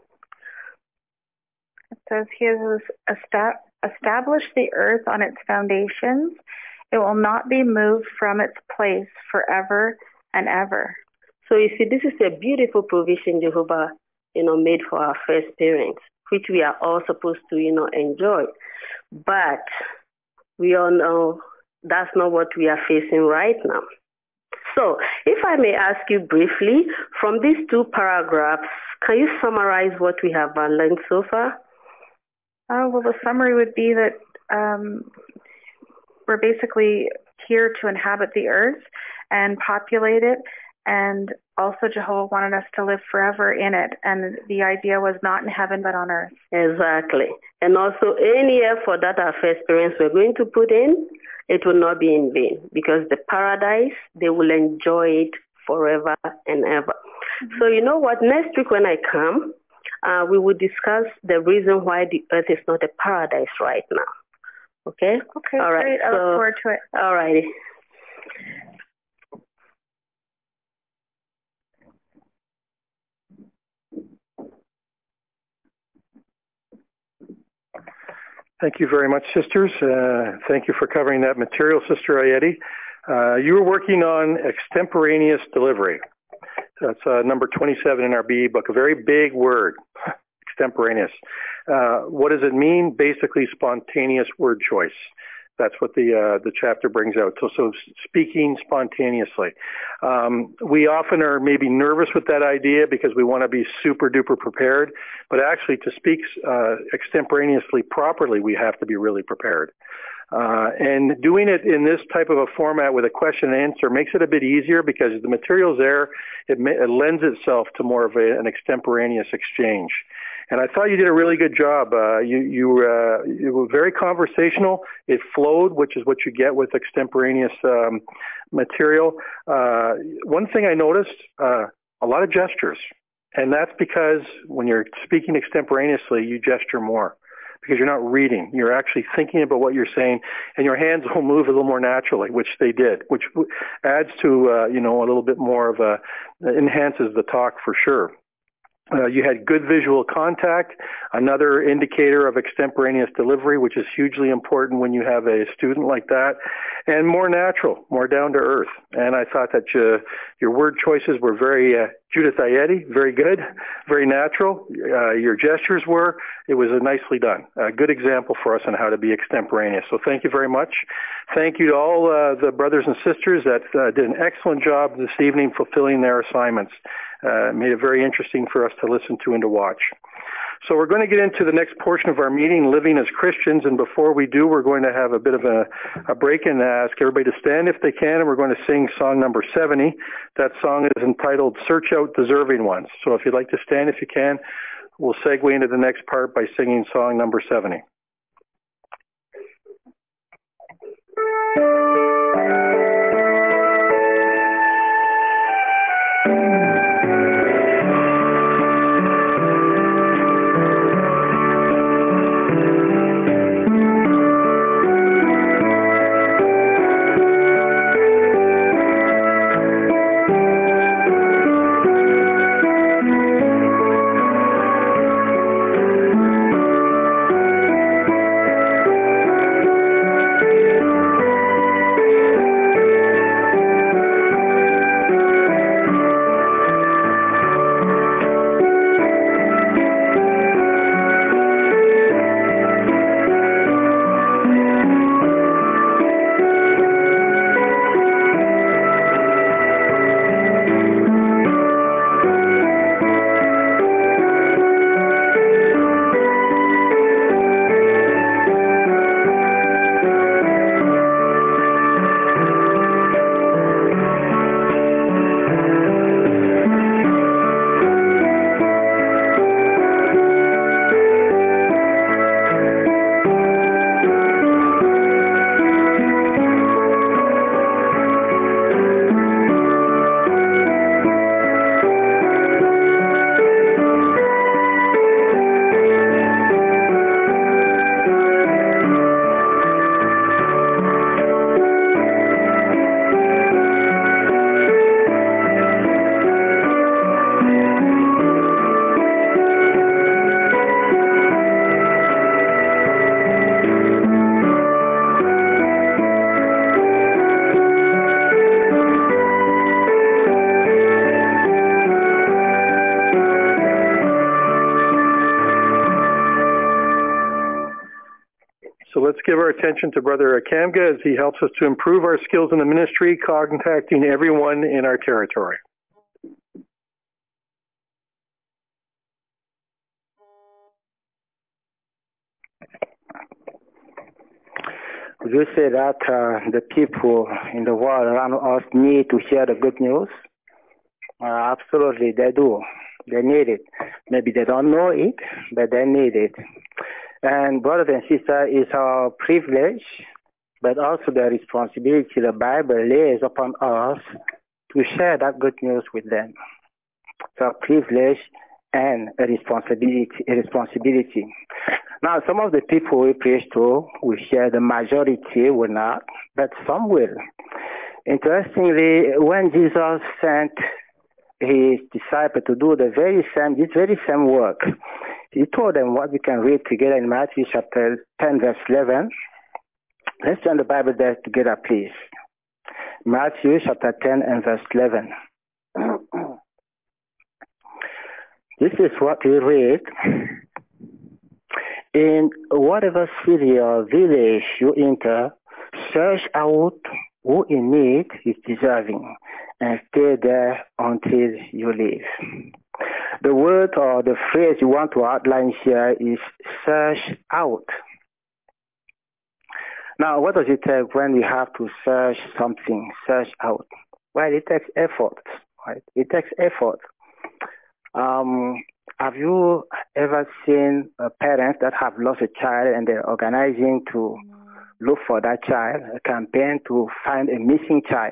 It says, he has established the earth on its foundations. It will not be moved from its place forever and ever. So you see, this is a beautiful provision Jehovah, made for our first parents, which we are all supposed to, enjoy. But we all know that's not what we are facing right now. So, if I may ask you briefly, from these two paragraphs, can you summarize what we have learned so far? Well, the summary would be that we're basically here to inhabit the earth and populate it and also Jehovah wanted us to live forever in it, and the idea was not in heaven but on earth. Exactly. And also any effort that our first parents were going to put in, it will not be in vain, because the paradise, they will enjoy it forever and ever. Mm-hmm. So you know what, next week when I come, we will discuss the reason why the earth is not a paradise right now. Okay? Okay, all right. Great. I look forward to it. All righty. Thank you very much, sisters. Thank you for covering that material, Sister Ayeti. You were working on extemporaneous delivery. That's number 27 in our BE book, a very big word, extemporaneous. What does it mean? Basically, spontaneous word choice. That's what the chapter brings out. So speaking spontaneously. We often are maybe nervous with that idea because we want to be super duper prepared, but actually to speak extemporaneously properly, we have to be really prepared. And doing it in this type of a format with a question and answer makes it a bit easier because the material's there. It lends itself to more of an extemporaneous exchange. And I thought you did a really good job. You were very conversational. It flowed, which is what you get with extemporaneous material. One thing I noticed, a lot of gestures. And that's because when you're speaking extemporaneously, you gesture more because you're not reading. You're actually thinking about what you're saying, and your hands will move a little more naturally, which they did, which adds to, a little bit more of enhances the talk for sure. You had good visual contact, another indicator of extemporaneous delivery, which is hugely important when you have a student like that, and more natural, more down to earth. And I thought that your word choices were very, Judith Ayeti, very good, very natural. Your gestures were, it was nicely done. A good example for us on how to be extemporaneous. So thank you very much. Thank you to all the brothers and sisters that did an excellent job this evening fulfilling their assignments. Made it very interesting for us to listen to and to watch. So we're going to get into the next portion of our meeting, Living as Christians, and before we do, we're going to have a bit of a break and ask everybody to stand if they can, and we're going to sing song number 70. That song is entitled Search Out Deserving Ones. So if you'd like to stand if you can, we'll segue into the next part by singing song number 70. Let's give our attention to Brother Kamga as he helps us to improve our skills in the ministry, contacting everyone in our territory. Would you say that the people in the world around us need to hear the good news? absolutely, they do. They need it. Maybe they don't know it, but they need it. And brothers and sisters, it's our privilege, but also the responsibility the Bible lays upon us to share that good news with them. So a privilege and a responsibility. Now, some of the people we preach to will share, the majority will not, but some will. Interestingly, when Jesus sent his disciples to do this very same work, he told them what we can read together in Matthew chapter 10, verse 11. Let's turn the Bible there together, please. Matthew chapter 10 and verse 11. This is what we read. In whatever city or village you enter, search out who in need is deserving, and stay there until you leave. The word or the phrase you want to outline here is search out. Now, what does it take when we have to search something, search out? Well, it takes effort, right? It takes effort. Have you ever seen parents that have lost a child and they're organizing to look for that child, a campaign to find a missing child?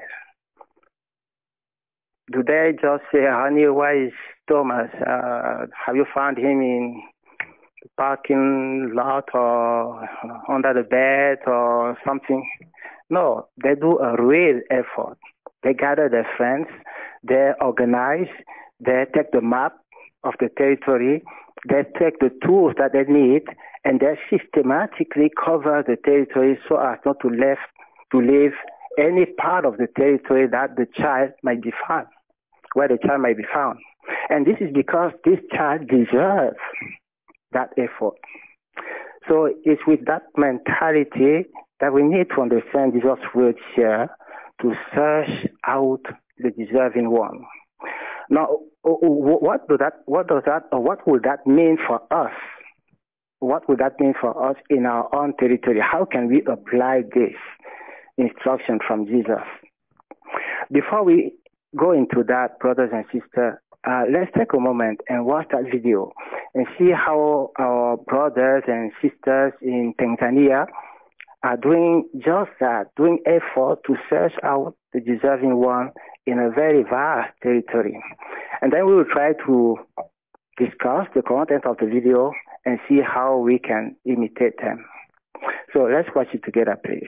Do they just say, honey, where is Thomas? Have you found him in the parking lot or under the bed or something? No, they do a real effort. They gather their friends, they organize, they take the map of the territory, they take the tools that they need, and they systematically cover the territory so as not to leave any part of the territory that the child might be found, where the child might be found. And this is because this child deserves that effort. So it's with that mentality that we need to understand Jesus' words here, to search out the deserving one. Now, what would that mean for us? What would that mean for us in our own territory? How can we apply this instruction from Jesus? Before we go into that, brothers and sisters, let's take a moment and watch that video and see how our brothers and sisters in Tanzania are doing just that, doing effort to search out the deserving one in a very vast territory. And then we will try to discuss the content of the video and see how we can imitate them. So let's watch it together, please.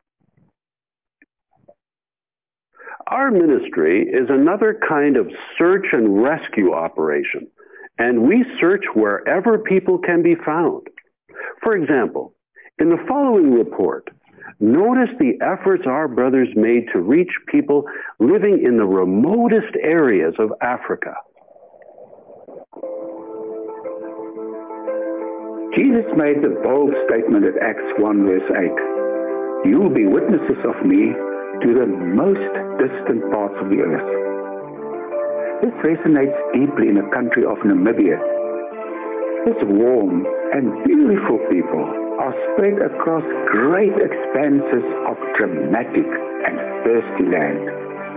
Our ministry is another kind of search and rescue operation, and we search wherever people can be found. For example, in the following report, notice the efforts our brothers made to reach people living in the remotest areas of Africa. Jesus made the bold statement at Acts 1 verse 8, "You will be witnesses of me to the most distant parts of the earth." This resonates deeply in the country of Namibia. This warm and beautiful people are spread across great expanses of dramatic and thirsty land.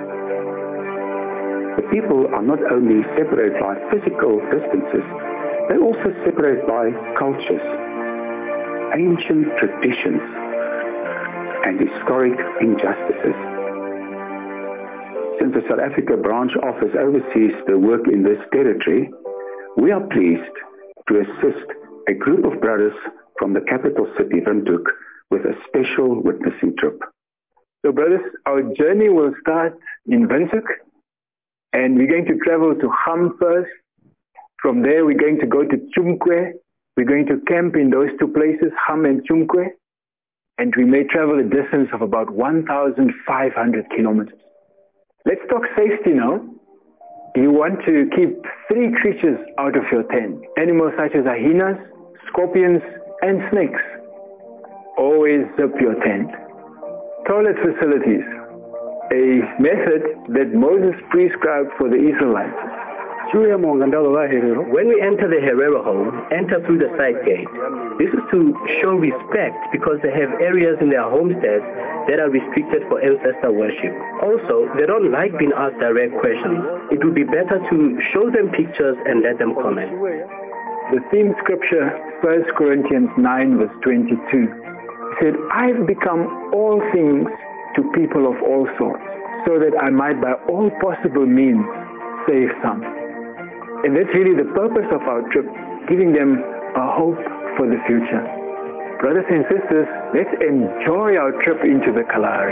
The people are not only separated by physical distances, they're also separated by cultures, ancient traditions, and historic injustices. Since the South Africa branch office oversees the work in this territory, we are pleased to assist a group of brothers from the capital city, Windhoek, with a special witnessing trip. So brothers, our journey will start in Windhoek, and we're going to travel to Ham first. From there, we're going to go to Chumkwe. We're going to camp in those two places, Ham and Chumkwe, and we may travel a distance of about 1,500 kilometers. Let's talk safety now. You want to keep 3 creatures out of your tent. Animals such as hyenas, scorpions, and snakes. Always zip your tent. Toilet facilities, a method that Moses prescribed for the Israelites. When we enter the Herero home, enter through the side gate. This is to show respect because they have areas in their homesteads that are restricted for ancestor worship. Also, they don't like being asked direct questions. It would be better to show them pictures and let them comment. The theme scripture, 1 Corinthians 9 verse 22, said, I've become all things to people of all sorts, so that I might by all possible means save some. And that's really the purpose of our trip, giving them a hope for the future. Brothers and sisters, let's enjoy our trip into the Kalahari.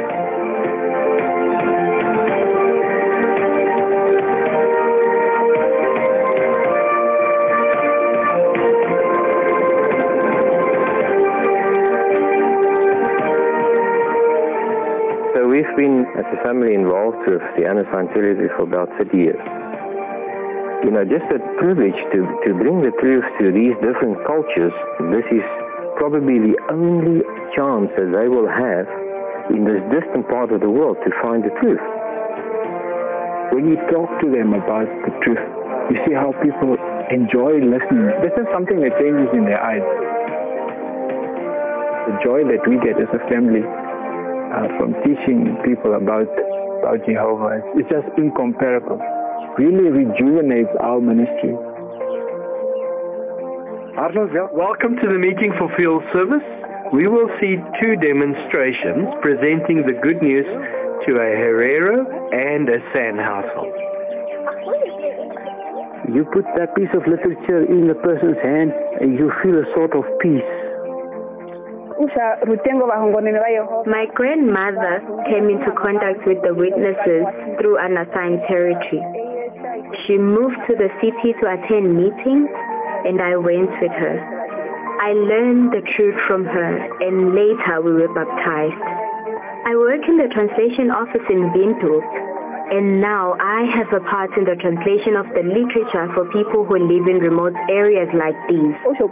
So we've been, as a family, involved with the Anasan territory for about 30 years. You know, just a privilege to bring the truth to these different cultures. This is probably the only chance that they will have in this distant part of the world to find the truth. When you talk to them about the truth, you see how people enjoy listening. This is something that changes in their eyes. The joy that we get as a family from teaching people about Jehovah is just incomparable. Really rejuvenates our ministry. Arnold, welcome to the Meeting for Field Service. We will see two demonstrations presenting the good news to a Herero and a San household. You put that piece of literature in the person's hand and you feel a sort of peace. My grandmother came into contact with the witnesses through unassigned territory. She moved to the city to attend meetings, and I went with her. I learned the truth from her, and later we were baptized. I work in the translation office in Windhoek, and now I have a part in the translation of the literature for people who live in remote areas like these.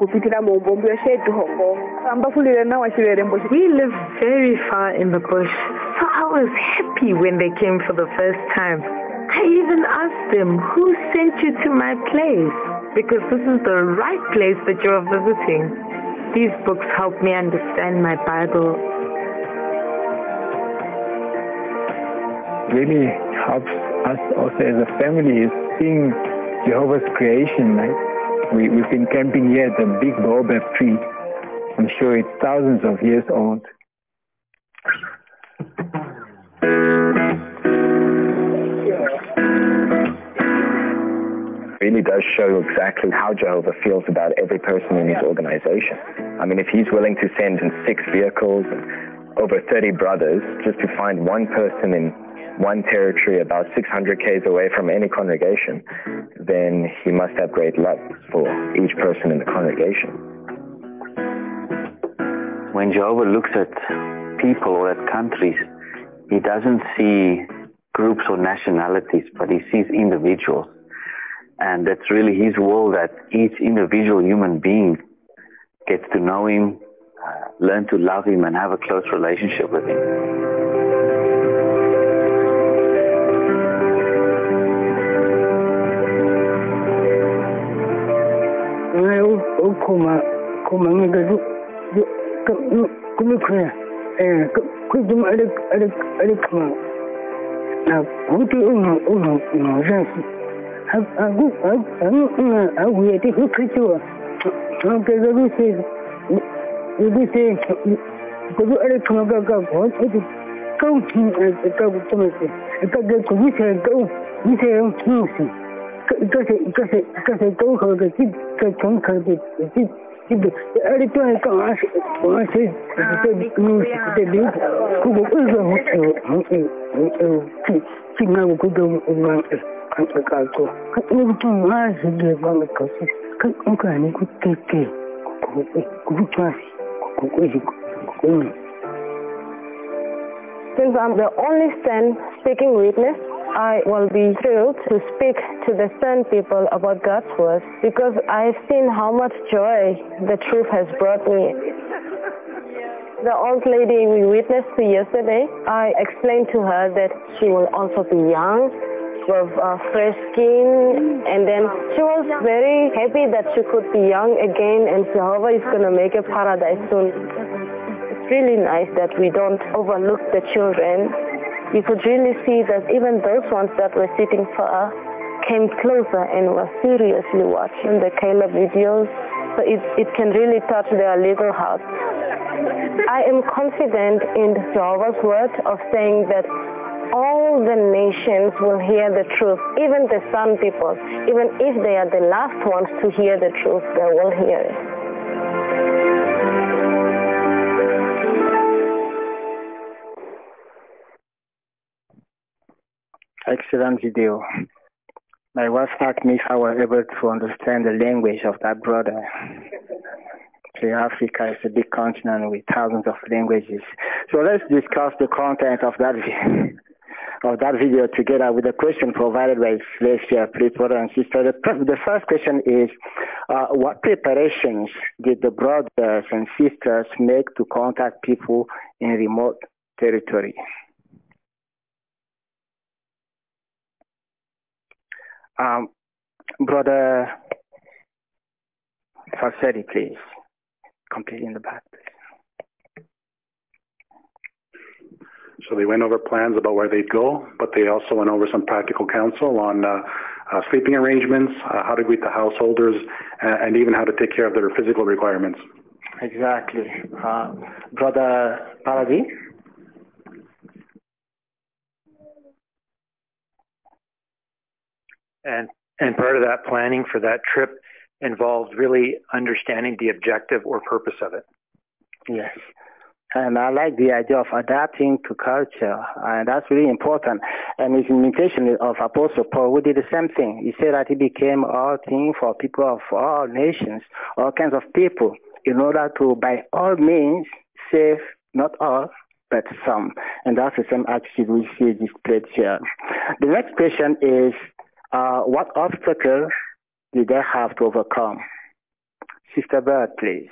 We live very far in the bush, so I was happy when they came for the first time. I even asked them, who sent you to my place? Because this is the right place that you're visiting. These books help me understand my Bible. Really helps us also as a family is seeing Jehovah's creation. Right? We've been camping here at the big baobab tree. I'm sure it's thousands of years old. Really does show exactly how Jehovah feels about every person in his organization. I mean, if he's willing to send in 6 vehicles and over 30 brothers just to find one person in one territory about 600 k's away from any congregation, then he must have great love for each person in the congregation. When Jehovah looks at people or at countries, he doesn't see groups or nationalities, but he sees individuals. And that's really his will, that each individual human being gets to know him, learn to love him, and have a close relationship with him. Since I'm the only San speaking witness, I will be thrilled to speak to the San people about God's word because I've seen how much joy the truth has brought me. The old lady we witnessed to yesterday, I explained to her that she will also be young, of fresh skin, and then she was very happy that she could be young again, and Jehovah is going to make a paradise soon. It's really nice that we don't overlook the children. You could really see that even those ones that were sitting far came closer and were seriously watching the Caleb videos, so it can really touch their little hearts. I am confident in Jehovah's word of saying that all the nations will hear the truth, even the Sun people. Even if they are the last ones to hear the truth, they will hear it. Excellent video. My wife asked me if I was able to understand the language of that brother. So Africa is a big continent with thousands of languages. So let's discuss the content of that video together with the question provided by Celestia, please, brother and sister. The first question is, what preparations did the brothers and sisters make to contact people in remote territory? Brother Falsetti, please. Complete in the back, please. So they went over plans about where they'd go, but they also went over some practical counsel on sleeping arrangements, how to greet the householders, and even how to take care of their physical requirements. Exactly. Brother Paradis? And part of that planning for that trip involved really understanding the objective or purpose of it. Yes. And I like the idea of adapting to culture, and that's really important. And his imitation of Apostle Paul, who did the same thing. He said that he became all things for people of all nations, all kinds of people, in order to, by all means, save not all, but some. And that's the same attitude we see displayed here. The next question is, what obstacles did they have to overcome? Sister Bird, please.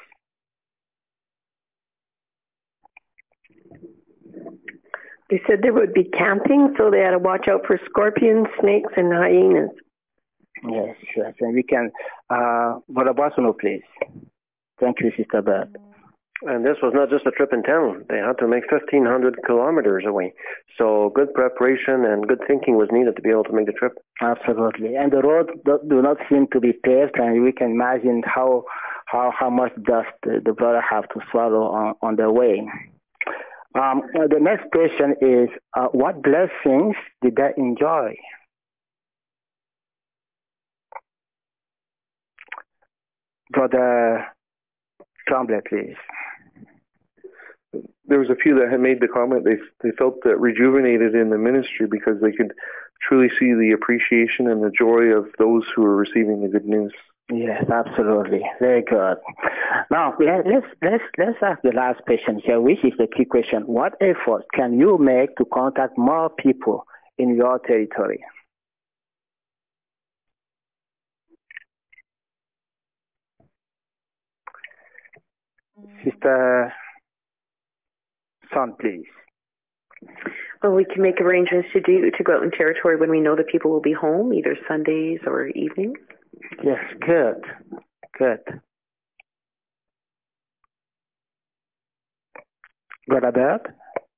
They said there would be camping, so they had to watch out for scorpions, snakes, and hyenas. Yes, yes. And we can, Brother Barsono, please. Thank you, Sister Bird. And this was not just a trip in town. They had to make 1,500 kilometers away. So good preparation and good thinking was needed to be able to make the trip. Absolutely. And the roads do not seem to be paved, and we can imagine how much dust the brother have to swallow on their way. The next question is, what blessings did they enjoy? Brother Tremblay, please. There was a few that had made the comment they felt rejuvenated in the ministry because they could truly see the appreciation and the joy of those who were receiving the good news. Yes, absolutely. Very good. Now, let's ask the last question here, which is the key question. What effort can you make to contact more people in your territory? Sister Son, please. Well, we can make arrangements to go out in territory when we know that people will be home, either Sundays or evenings. Yes, good. Brother Bert?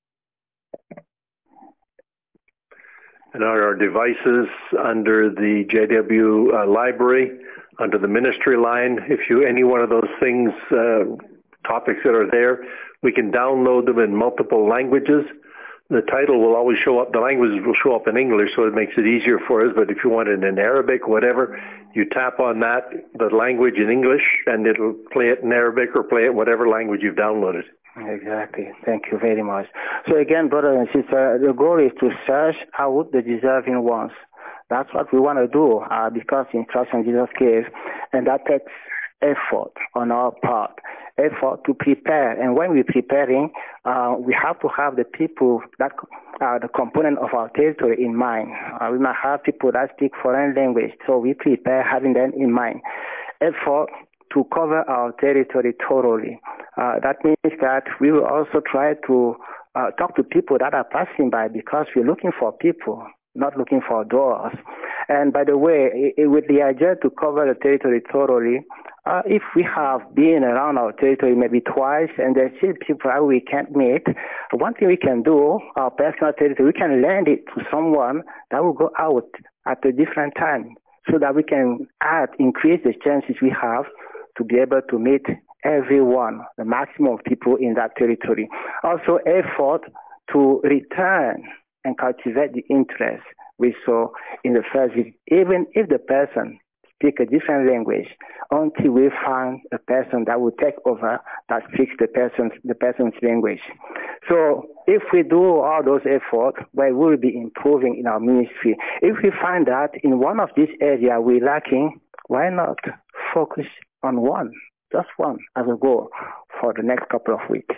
And our devices under the JW library, under the ministry line, any one of those things, topics that are there, we can download them in multiple languages. The title will always show up, the languages will show up in English, so it makes it easier for us, but if you want it in Arabic, whatever, you tap on that, the language in English, and it'll play it in Arabic or play it whatever language you've downloaded. Exactly. Thank you very much. So again, brother and sister, the goal is to search out the deserving ones. That's what we want to do because the instruction Jesus gave, and that takes effort on our part, effort to prepare. And when we're preparing, we have to have the people that are the component of our territory in mind. We might have people that speak foreign language, so we prepare having them in mind. Effort to cover our territory thoroughly. That means that we will also try to talk to people that are passing by because we're looking for people not looking for doors. And by the way, with the idea to cover the territory thoroughly, if we have been around our territory maybe twice and there's still people that we can't meet, one thing we can do, our personal territory, we can lend it to someone that will go out at a different time so that we can increase the chances we have to be able to meet everyone, the maximum of people in that territory. Also, effort to return and cultivate the interest we saw in the first visit, even if the person speak a different language, until we find a person that will take over, that speaks the person's language. So if we do all those efforts, we will be improving in our ministry. If we find that in one of these areas we're lacking, why not focus on one, just one, as a goal for the next couple of weeks?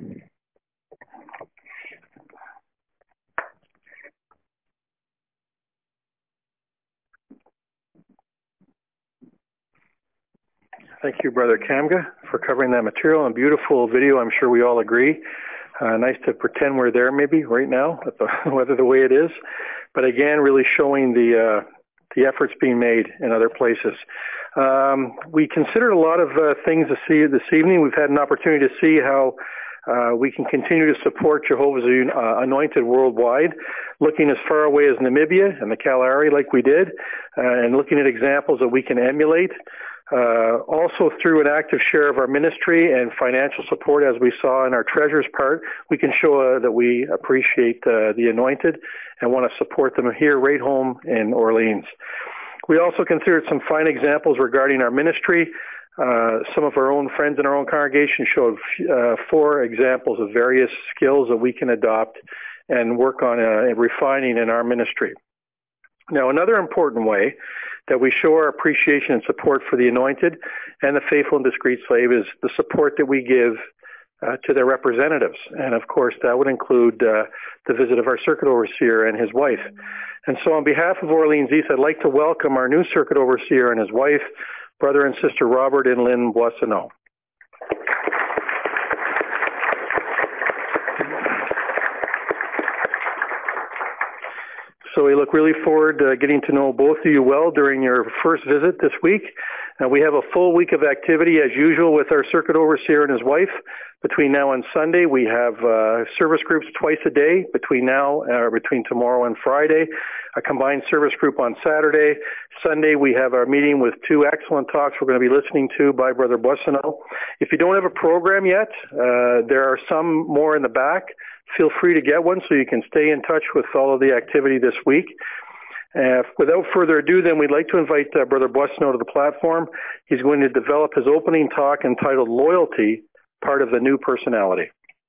Thank you, Brother Kamga, for covering that material and beautiful video. I'm sure we all agree. Nice to pretend we're there maybe right now, with the weather the way it is. But again, really showing the efforts being made in other places. We considered a lot of things to see this evening. We've had an opportunity to see how we can continue to support Jehovah's Anointed worldwide, looking as far away as Namibia and the Kalahari like we did, and looking at examples that we can emulate. Also through an active share of our ministry and financial support, as we saw in our treasures part, we can show that we appreciate the anointed and want to support them here right home in Orleans. We also considered some fine examples regarding our ministry. Some of our own friends in our own congregation showed 4 examples of various skills that we can adopt and work on refining in our ministry. Now, another important way that we show our appreciation and support for the anointed and the faithful and discreet slave is the support that we give to their representatives. And of course, that would include the visit of our circuit overseer and his wife. And so on behalf of Orleans East, I'd like to welcome our new circuit overseer and his wife, Brother and Sister Robert and Lynn Boissonneau. So we look really forward to getting to know both of you well during your first visit this week. We have a full week of activity as usual with our circuit overseer and his wife. Between now and Sunday, we have service groups twice a day between tomorrow and Friday, a combined service group on Saturday. Sunday, we have our meeting with 2 excellent talks we're going to be listening to by Brother Boissonneau. If you don't have a program yet, there are some more in the back. Feel free to get one so you can stay in touch with all of the activity this week. Without further ado, then, we'd like to invite Brother Boissonneau to the platform. He's going to develop his opening talk entitled Loyalty, Part of the New Personality.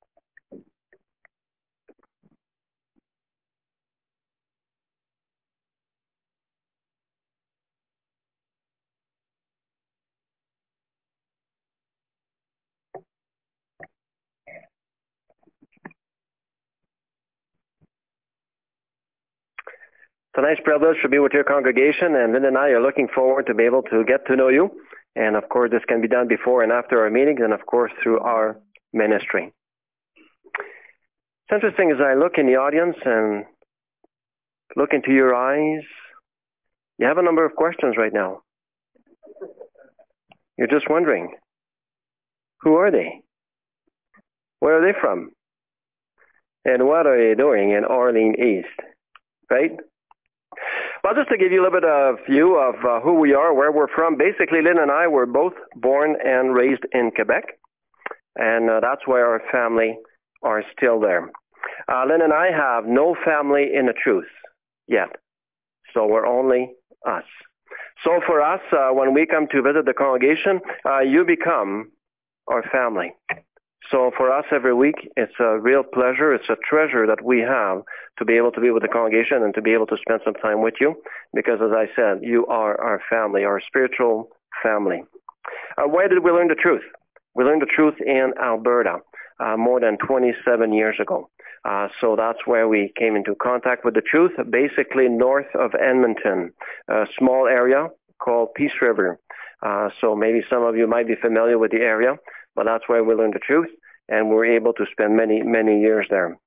It's a nice privilege to be with your congregation, and Lynn and I are looking forward to be able to get to know you. And of course, this can be done before and after our meetings, and of course, through our ministry. It's interesting as I look in the audience and look into your eyes, you have a number of questions right now. You're just wondering, who are they? Where are they from? And what are they doing in Orleans East? Right? Well, just to give you a little bit of view of who we are, where we're from, basically Lynn and I were both born and raised in Quebec, and that's where our family are still there. Lynn and I have no family in the truth yet, so we're only us. So for us, when we come to visit the congregation, you become our family. So for us every week, it's a real pleasure, it's a treasure that we have to be able to be with the congregation and to be able to spend some time with you, because as I said, you are our family, our spiritual family. Where did we learn the truth? We learned the truth in Alberta more than 27 years ago. So that's where we came into contact with the truth, basically north of Edmonton, a small area called Peace River. So maybe some of you might be familiar with the area, but that's where we learned the truth, and we were able to spend many, many years there.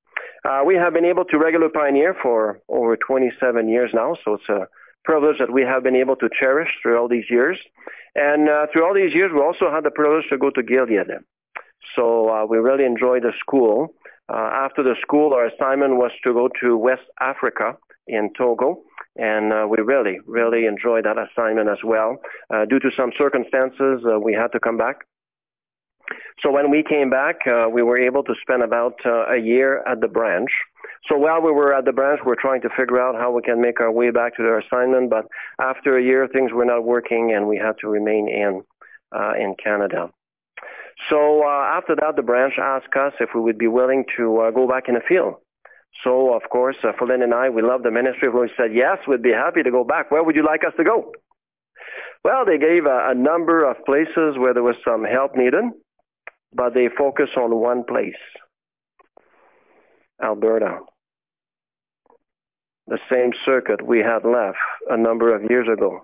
We have been able to regular pioneer for over 27 years now, so it's a privilege that we have been able to cherish through all these years. And through all these years, we also had the privilege to go to Gilead. So we really enjoyed the school. After the school, our assignment was to go to West Africa in Togo, and we really, really enjoyed that assignment as well. Due to some circumstances, we had to come back. So when we came back, we were able to spend about a year at the branch. So while we were at the branch, we're trying to figure out how we can make our way back to their assignment, but after a year, things were not working, and we had to remain in Canada. So after that, the branch asked us if we would be willing to go back in the field. So, of course, Philin and I, we love the ministry. We said, yes, we'd be happy to go back. Where would you like us to go? Well, they gave a number of places where there was some help needed, but they focused on one place, Alberta. The same circuit we had left a number of years ago.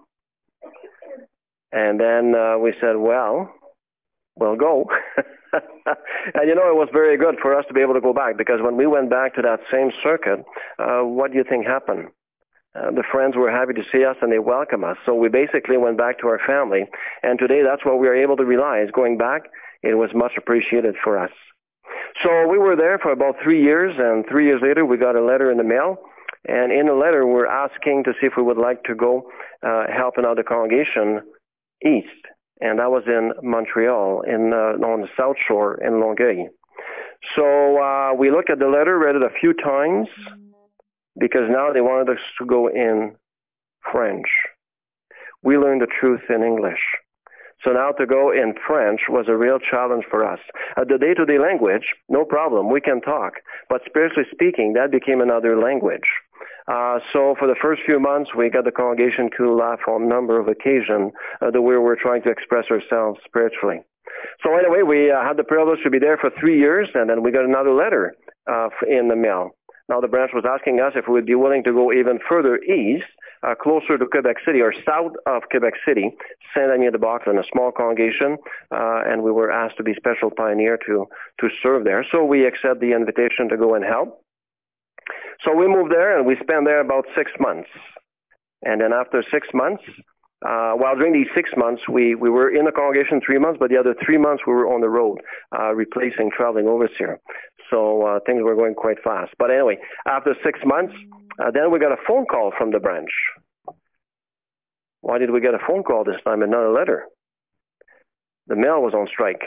And then we said, well, we'll go. And you know, it was very good for us to be able to go back, because when we went back to that same circuit, what do you think happened? The friends were happy to see us, and they welcomed us. So we basically went back to our family. And today, that's what we were able to realize. Going back, it was much appreciated for us. So we were there for about 3 years, and 3 years later, we got a letter in the mail. And in the letter, we're asking to see if we would like to go help another congregation east. And that was in Montreal, on the South Shore in Longueuil. So we looked at the letter, read it a few times, because now they wanted us to go in French. We learned the truth in English. So now to go in French was a real challenge for us. The day-to-day language, no problem, we can talk. But spiritually speaking, that became another language. So for the first few months, we got the congregation to laugh on a number of occasions that we were trying to express ourselves spiritually. So anyway, we had the privilege to be there for 3 years, and then we got another letter in the mail. Now the branch was asking us if we would be willing to go even further east, closer to Quebec City, or south of Quebec City, Saint-Damien-de-Boclin, a small congregation, and we were asked to be special pioneer to serve there. So we accept the invitation to go and help. So we moved there, and we spent there about 6 months. And then after 6 months, during these 6 months, we were in the congregation 3 months, but the other 3 months we were on the road, replacing traveling overseer. So things were going quite fast. But anyway, after 6 months, then we got a phone call from the branch. Why did we get a phone call this time and not a letter? The mail was on strike.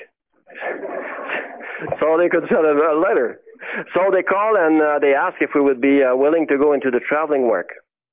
So they could send a letter. So they called and they asked if we would be willing to go into the traveling work.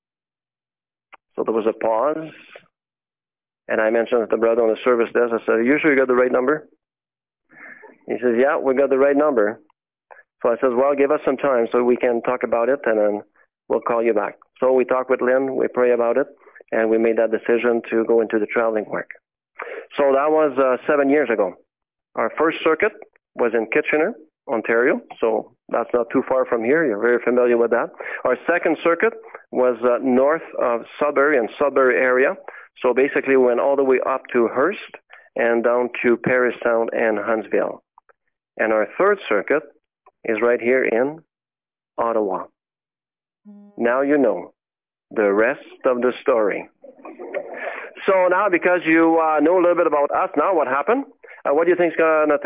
So there was a pause. And I mentioned to the brother on the service desk, I said, "Are you sure you got the right number?" He says, "Yeah, we got the right number." So I said, "Well, give us some time so we can talk about it, and then we'll call you back." So we talked with Lynn, we prayed about it, and we made that decision to go into the traveling work. So that was 7 years ago. Our first circuit was in Kitchener, Ontario, so that's not too far from here. You're very familiar with that. Our second circuit was north of Sudbury and Sudbury area. So basically we went all the way up to Hearst and down to Parry Sound and Huntsville. And our third circuit is right here in Ottawa. Now you know the rest of the story. So now, because you know a little bit about us now, what happened? What do you think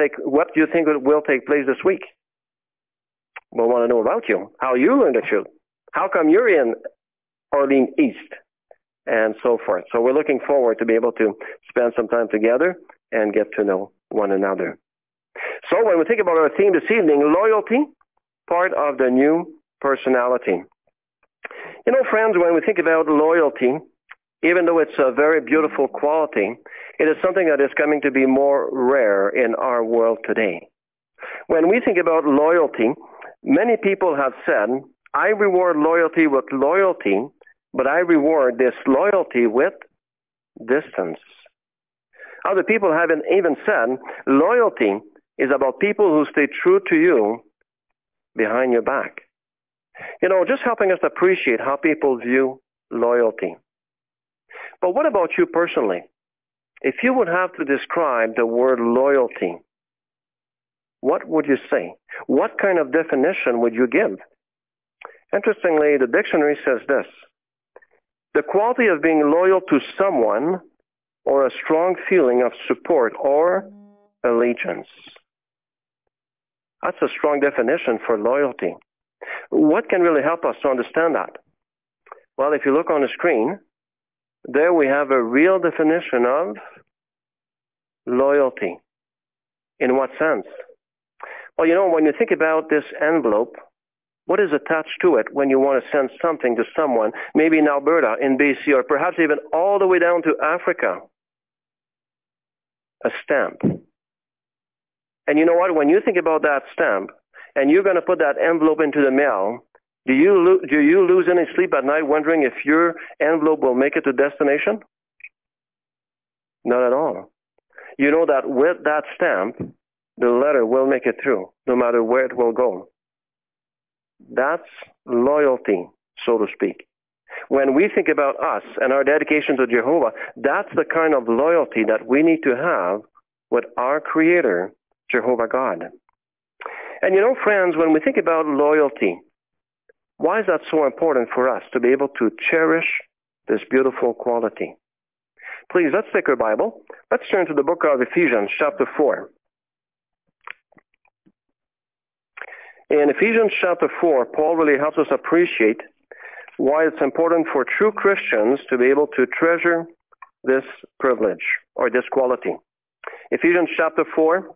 will take place this week? We'll want to know about you, how you learned the truth, how come you're in Orleans East, and so forth. So we're looking forward to be able to spend some time together and get to know one another. So when we think about our theme this evening, loyalty, part of the new personality. You know, friends, when we think about loyalty, even though it's a very beautiful quality, it is something that is coming to be more rare in our world today. When we think about loyalty, many people have said, I reward loyalty with loyalty, but I reward disloyalty with distance. Other people have even said, loyalty is about people who stay true to you behind your back. You know, just helping us appreciate how people view loyalty. But what about you personally? If you would have to describe the word loyalty, what would you say? What kind of definition would you give? Interestingly, the dictionary says this: the quality of being loyal to someone or a strong feeling of support or allegiance. That's a strong definition for loyalty. What can really help us to understand that? Well, if you look on the screen, there we have a real definition of loyalty. In what sense? Well, you know, when you think about this envelope, what is attached to it when you want to send something to someone, maybe in Alberta, in BC, or perhaps even all the way down to Africa? A stamp. And you know what? When you think about that stamp, and you're going to put that envelope into the mail, do you lose any sleep at night wondering if your envelope will make it to destination? Not at all. You know that with that stamp, the letter will make it through, no matter where it will go. That's loyalty, so to speak. When we think about us and our dedication to Jehovah, that's the kind of loyalty that we need to have with our Creator, Jehovah God. And you know, friends, when we think about loyalty, why is that so important for us to be able to cherish this beautiful quality? Please, let's take our Bible. Let's turn to the book of Ephesians, chapter 4. In Ephesians chapter 4, Paul really helps us appreciate why it's important for true Christians to be able to treasure this privilege or this quality. Ephesians chapter 4.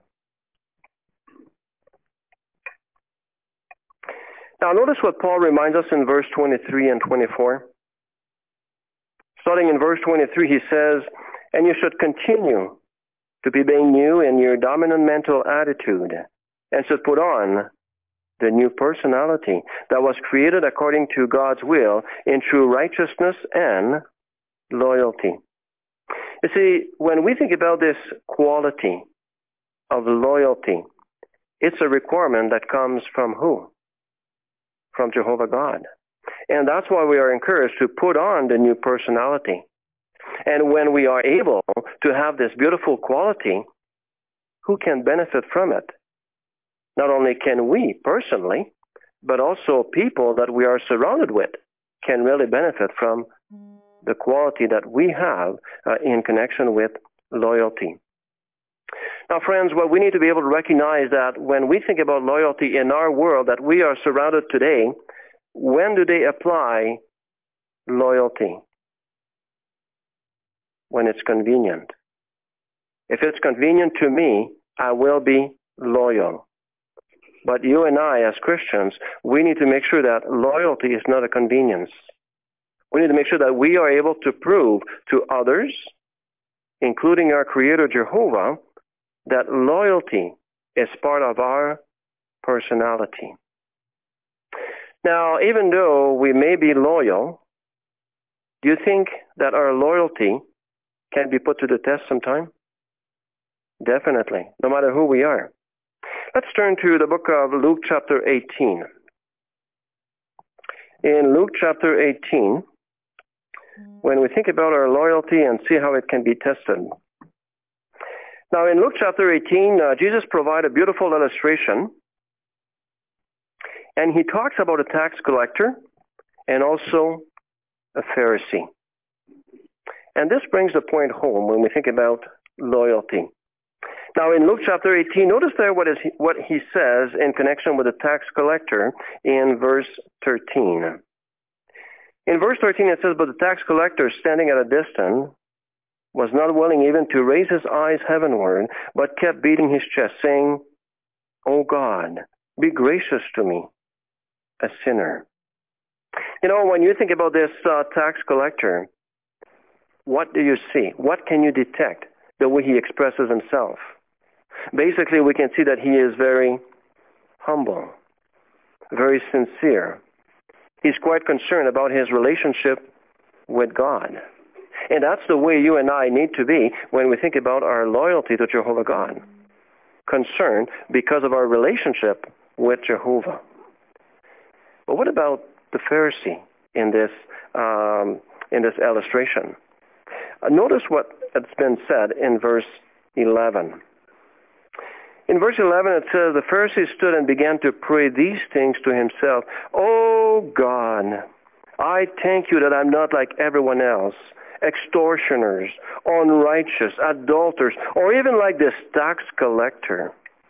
Now notice what Paul reminds us in verse 23 and 24. Starting in verse 23, he says, "And you should continue to be being new in your dominant mental attitude, and should put on the new personality that was created according to God's will in true righteousness and loyalty." You see, when we think about this quality of loyalty, it's a requirement that comes from who? From Jehovah God. And that's why we are encouraged to put on the new personality. And when we are able to have this beautiful quality, who can benefit from it? Not only can we personally, but also people that we are surrounded with can really benefit from the quality that we have in connection with loyalty. Now, friends, what we need to be able to recognize that when we think about loyalty in our world that we are surrounded today, when do they apply loyalty? When it's convenient. If it's convenient to me, I will be loyal. But you and I, as Christians, we need to make sure that loyalty is not a convenience. We need to make sure that we are able to prove to others, including our Creator Jehovah, that loyalty is part of our personality. Now, even though we may be loyal, do you think that our loyalty can be put to the test sometime? Definitely, no matter who we are. Let's turn to the book of Luke chapter 18. In Luke chapter 18, when we think about our loyalty and see how it can be tested. Now, in Luke chapter 18, Jesus provides a beautiful illustration, and he talks about a tax collector and also a Pharisee. And this brings the point home when we think about loyalty. Now, in Luke chapter 18, notice there what he says in connection with the tax collector in verse 13. In verse 13, it says, "But the tax collector, standing at a distance, was not willing even to raise his eyes heavenward, but kept beating his chest, saying, 'O God, be gracious to me, a sinner.'" You know, when you think about this tax collector, what do you see? What can you detect the way he expresses himself? Basically, we can see that he is very humble, very sincere. He's quite concerned about his relationship with God. And that's the way you and I need to be when we think about our loyalty to Jehovah God. Concerned because of our relationship with Jehovah. But what about the Pharisee in this illustration? Notice what has been said in verse 11. In verse 11 it says, the Pharisee stood and began to pray these things to himself. Oh God, I thank you that I'm not like everyone else, extortioners, unrighteous, adulterers, or even like this tax collector.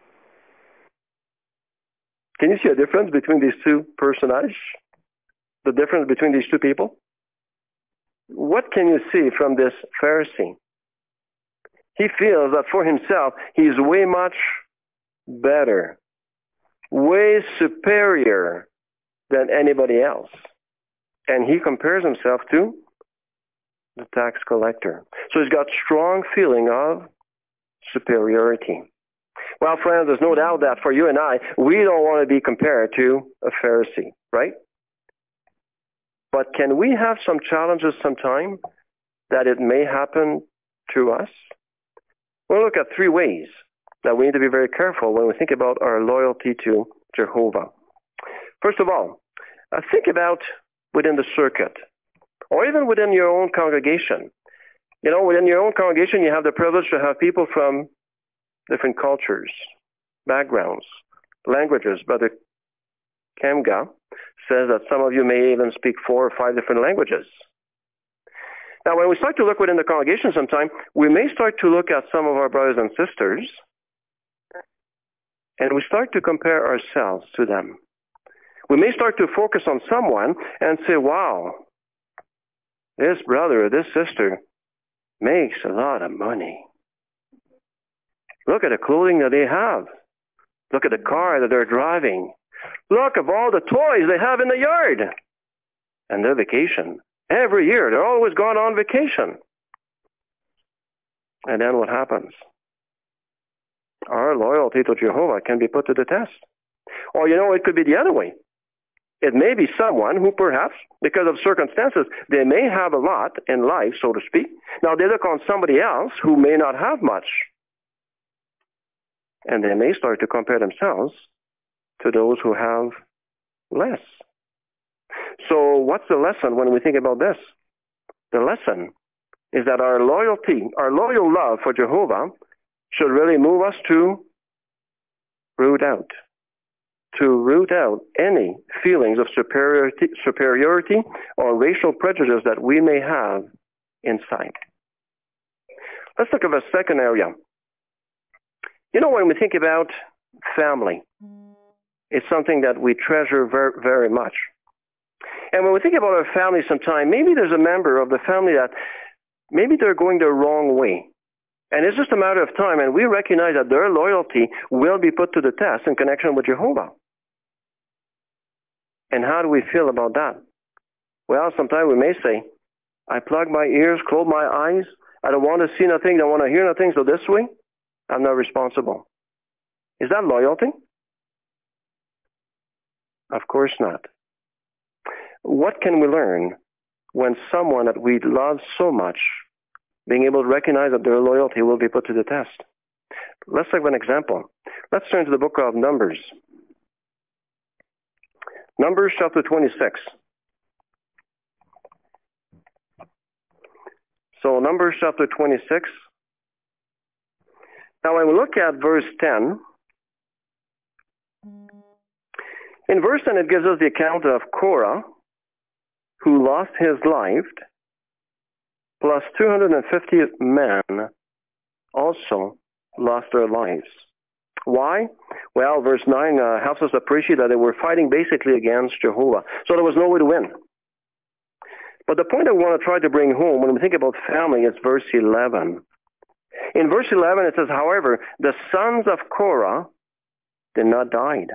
Can you see a difference between these two personages? The difference between these two people? What can you see from this Pharisee? He feels that for himself, he's way much better, way superior than anybody else. And he compares himself to the tax collector. So he's got strong feeling of superiority. Well, friends, there's no doubt that for you and I, we don't want to be compared to a Pharisee, right? But can we have some challenges sometime that it may happen to us? We'll look at 3 ways that we need to be very careful when we think about our loyalty to Jehovah. First of all, think about within the circuit, or even within your own congregation. You know, within your own congregation, you have the privilege to have people from different cultures, backgrounds, languages. Brother Kemga says that some of you may even speak 4 or 5 different languages. Now, when we start to look within the congregation sometime, we may start to look at some of our brothers and sisters, and we start to compare ourselves to them. We may start to focus on someone and say, wow, this brother or this sister makes a lot of money. Look at the clothing that they have. Look at the car that they're driving. Look at all the toys they have in the yard. And their vacation. Every year, they're always gone on vacation. And then what happens? Our loyalty to Jehovah can be put to the test. Or, it could be the other way. It may be someone who perhaps, because of circumstances, they may have a lot in life, so to speak. Now they look on somebody else who may not have much. And they may start to compare themselves to those who have less. So what's the lesson when we think about this? The lesson is that our loyal love for Jehovah should really move us to root out any feelings of superiority or racial prejudice that we may have inside. Let's look at a second area. When we think about family, it's something that we treasure very, very much. And when we think about our family sometime, maybe there's a member of the family that maybe they're going the wrong way. And it's just a matter of time, and we recognize that their loyalty will be put to the test in connection with Jehovah. And how do we feel about that? Well, sometimes we may say, I plug my ears, close my eyes, I don't want to see nothing, don't want to hear nothing, so this way, I'm not responsible. Is that loyalty? Of course not. What can we learn when someone that we love so much, being able to recognize that their loyalty will be put to the test? Let's take an example. Let's turn to the book of Numbers. Numbers chapter 26. So Numbers chapter 26. Now when we look at verse 10, in verse 10 it gives us the account of Korah, who lost his life, plus 250 men also lost their lives. Why? Well, verse 9 helps us appreciate that they were fighting basically against Jehovah. So there was no way to win. But the point I want to try to bring home when we think about family is verse 11. In verse 11 it says, however, the sons of Korah did not die.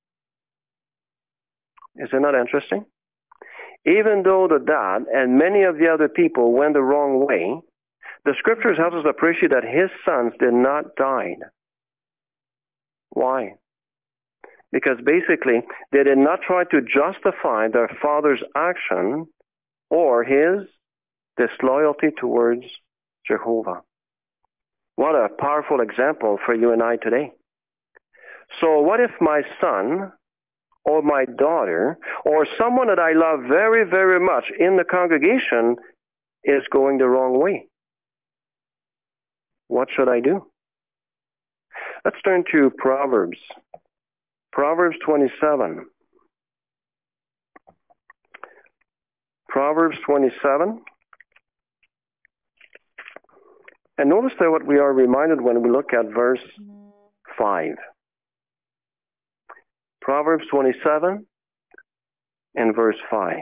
Is it not interesting? Even though the dad and many of the other people went the wrong way, the scriptures help us appreciate that his sons did not die. Why? Because basically, they did not try to justify their father's action or his disloyalty towards Jehovah. What a powerful example for you and I today. So what if my son or my daughter or someone that I love very, very much in the congregation is going the wrong way? What should I do? Let's turn to Proverbs. Proverbs 27. Proverbs 27. And notice that what we are reminded when we look at verse 5. Proverbs 27 and verse 5.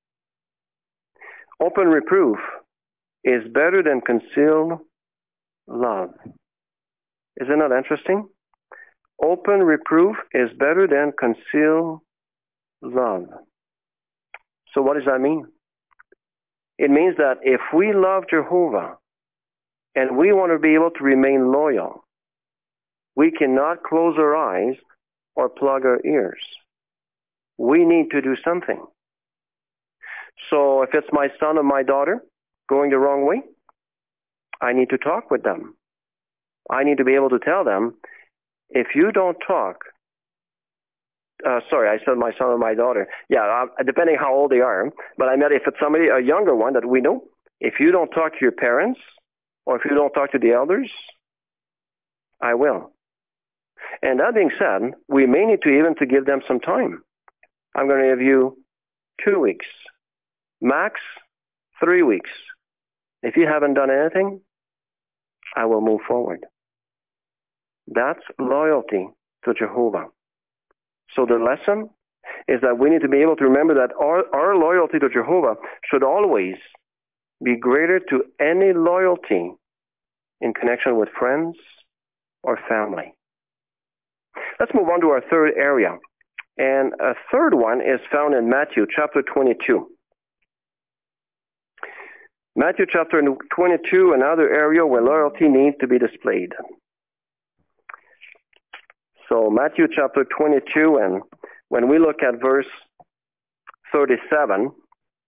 Open reproof is better than concealed love. Isn't that interesting? Open reproof is better than concealed love. So what does that mean? It means that if we love Jehovah and we want to be able to remain loyal, we cannot close our eyes or plug our ears. We need to do something. So if it's my son or my daughter going the wrong way, I need to talk with them. I need to be able to tell them, if you don't talk, sorry, I said my son or my daughter. Yeah, depending how old they are. But I meant if it's somebody, a younger one that we know, if you don't talk to your parents or if you don't talk to the elders, I will. And that being said, we may need to even to give them some time. I'm going to give you 2 weeks, max 3 weeks. If you haven't done anything, I will move forward. That's loyalty to Jehovah. So the lesson is that we need to be able to remember that our loyalty to Jehovah should always be greater to any loyalty in connection with friends or family. Let's move on to our third area. And a third one is found in Matthew chapter 22. Matthew chapter 22, another area where loyalty needs to be displayed. So Matthew chapter 22, and when we look at verse 37,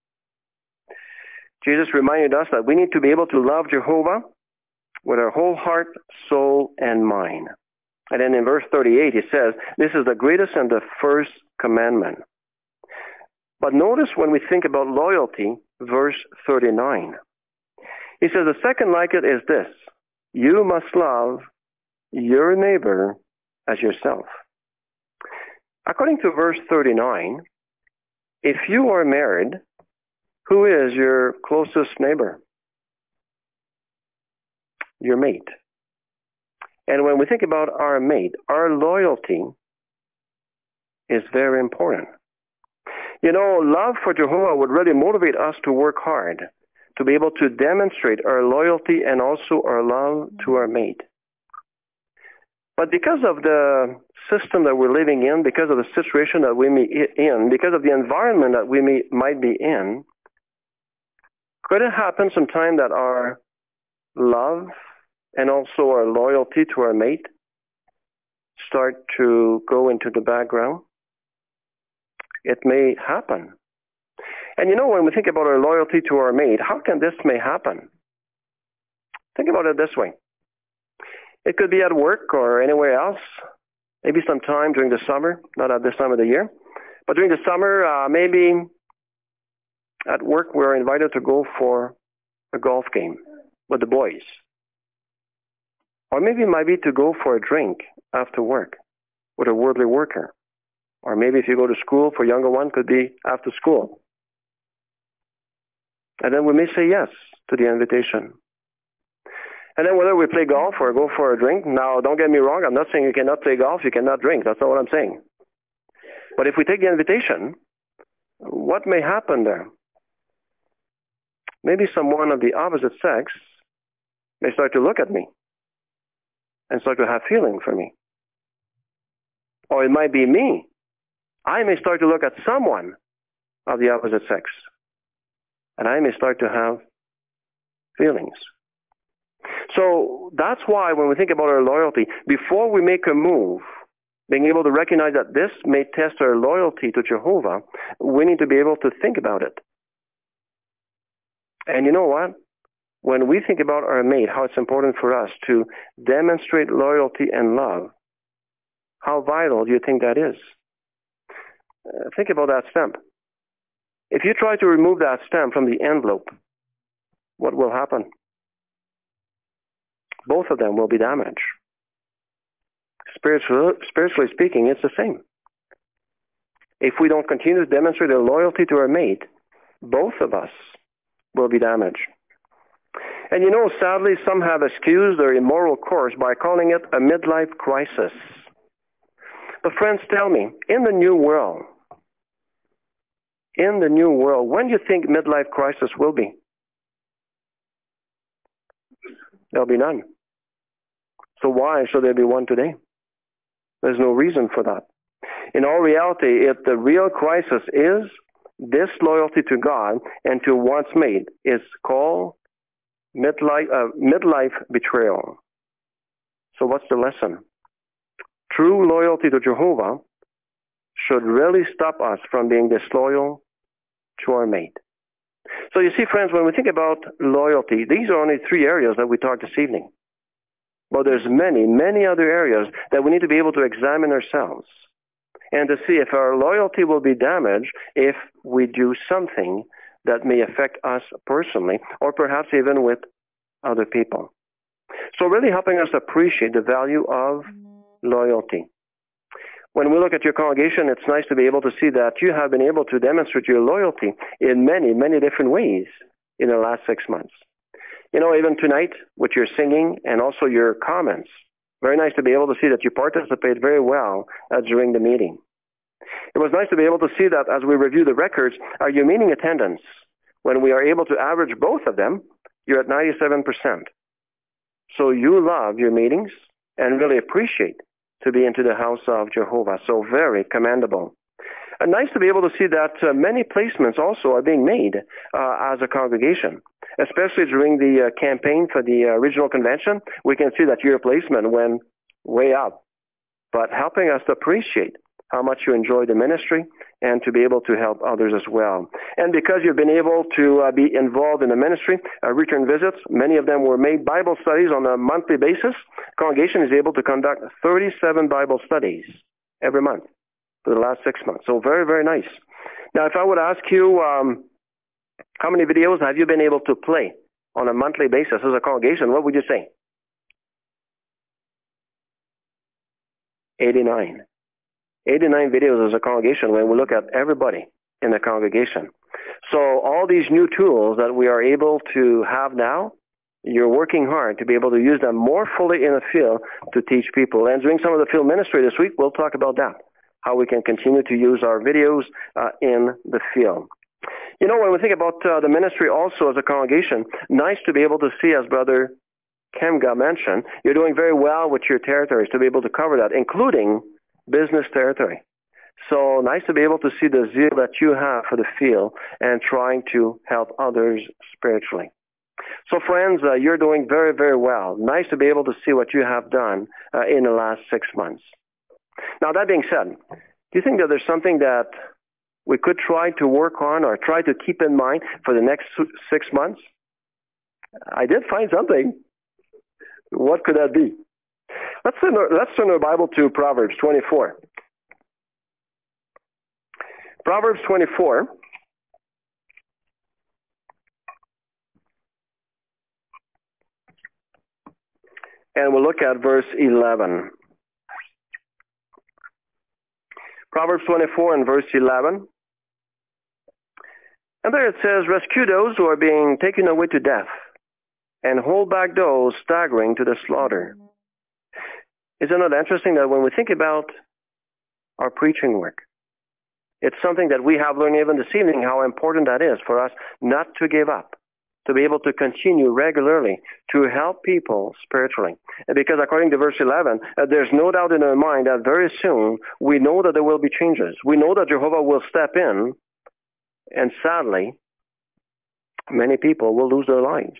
Jesus reminded us that we need to be able to love Jehovah with our whole heart, soul, and mind. And then in verse 38, he says, this is the greatest and the first commandment. But notice when we think about loyalty, verse 39. He says, the second like it is this, you must love your neighbor as yourself. According to verse 39, if you are married, who is your closest neighbor? Your mate. And when we think about our mate, our loyalty is very important. You know, love for Jehovah would really motivate us to work hard, to be able to demonstrate our loyalty and also our love to our mate. But because of the system that we're living in, because of the situation that we may be in, because of the environment that we might be in, could it happen sometime that our love and also our loyalty to our mate start to go into the background? It may happen. And you know, when we think about our loyalty to our mate, how can this may happen? Think about it this way. It could be at work or anywhere else, maybe sometime during the summer, not at this time of the year, but during the summer, maybe at work we're invited to go for a golf game with the boys. Or maybe it might be to go for a drink after work with a worldly worker. Or maybe if you go to school, for younger one, could be after school. And then we may say yes to the invitation. And then whether we play golf or go for a drink, now don't get me wrong, I'm not saying you cannot play golf, you cannot drink. That's not what I'm saying. But if we take the invitation, what may happen there? Maybe someone of the opposite sex may start to look at me and start to have feeling for me. Or it might be me. I may start to look at someone of the opposite sex, and I may start to have feelings. So that's why when we think about our loyalty, before we make a move, being able to recognize that this may test our loyalty to Jehovah, we need to be able to think about it. And you know what? When we think about our mate, how it's important for us to demonstrate loyalty and love, how vital do you think that is? Think about that stamp. If you try to remove that stamp from the envelope, what will happen? Both of them will be damaged. spiritually speaking, it's the same. If we don't continue to demonstrate a loyalty to our mate, both of us will be damaged. And sadly, some have excused their immoral course by calling it a midlife crisis. But friends, tell me, in the new world, when do you think midlife crisis will be? There'll be none. So why should there be one today? There's no reason for that. In all reality, if the real crisis is disloyalty to God and to one's mate, it's called midlife betrayal. So what's the lesson? True loyalty to Jehovah should really stop us from being disloyal to our mate. So you see, friends, when we think about loyalty, these are only 3 areas that we talked this evening. But there's many, many other areas that we need to be able to examine ourselves and to see if our loyalty will be damaged if we do something that may affect us personally or perhaps even with other people. So really helping us appreciate the value of loyalty. When we look at your congregation, it's nice to be able to see that you have been able to demonstrate your loyalty in many, many different ways in the last 6 months. Even tonight with your singing and also your comments, very nice to be able to see that you participate very well during the meeting. It was nice to be able to see that as we review the records, your meeting attendance, when we are able to average both of them, you're at 97%. So you love your meetings and really appreciate to be into the house of Jehovah. So very commendable. And nice to be able to see that many placements also are being made as a congregation, especially during the campaign for the regional convention. We can see that your placement went way up, but helping us to appreciate how much you enjoy the ministry and to be able to help others as well. And because you've been able to be involved in the ministry, return visits, many of them were made Bible studies on a monthly basis. Congregation is able to conduct 37 Bible studies every month for the last 6 months. So very, very nice. Now, if I would ask you, how many videos have you been able to play on a monthly basis as a congregation, what would you say? 89. 89 videos as a congregation when we look at everybody in the congregation. So all these new tools that we are able to have now, you're working hard to be able to use them more fully in the field to teach people. And during some of the field ministry this week, we'll talk about that, how we can continue to use our videos in the field. When we think about the ministry also as a congregation, nice to be able to see, as Brother Kemga mentioned, you're doing very well with your territories to be able to cover that, including business territory. So nice to be able to see the zeal that you have for the field and trying to help others spiritually. So friends, you're doing very, very well. Nice to be able to see what you have done in the last 6 months. Now, that being said, do you think that there's something that we could try to work on or try to keep in mind for the next 6 months? I did find something. What could that be? Let's turn our Bible to Proverbs 24. Proverbs 24. And we'll look at verse 11. Proverbs 24 and verse 11. And there it says, rescue those who are being taken away to death, and hold back those staggering to the slaughter. Isn't it interesting that when we think about our preaching work, it's something that we have learned even this evening how important that is for us not to give up, to be able to continue regularly to help people spiritually. Because according to verse 11, there's no doubt in our mind that very soon we know that there will be changes. We know that Jehovah will step in, and sadly, many people will lose their lives.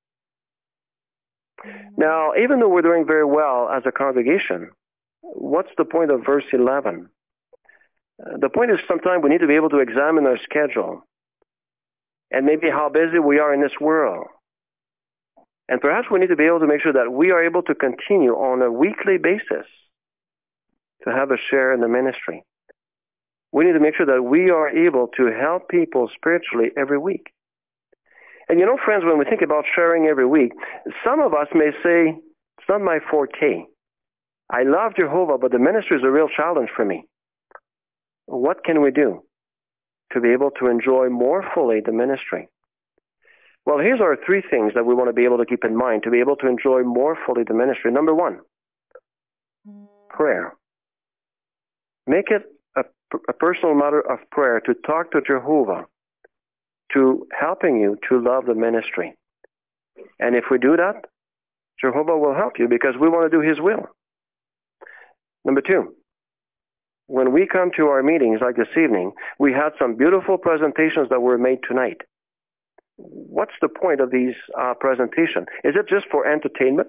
Now, even though we're doing very well as a congregation, what's the point of verse 11? The point is sometimes we need to be able to examine our schedule and maybe how busy we are in this world. And perhaps we need to be able to make sure that we are able to continue on a weekly basis to have a share in the ministry. We need to make sure that we are able to help people spiritually every week. And friends, when we think about sharing every week, some of us may say, it's not my forte. I love Jehovah, but the ministry is a real challenge for me. What can we do to be able to enjoy more fully the ministry? Well, here's our three things that we want to be able to keep in mind to be able to enjoy more fully the ministry. Number one, prayer. Make it a personal matter of prayer to talk to Jehovah, to helping you to love the ministry. And if we do that, Jehovah will help you because we want to do His will. Number two, when we come to our meetings like this evening, we had some beautiful presentations that were made tonight. What's the point of these presentations? Is it just for entertainment?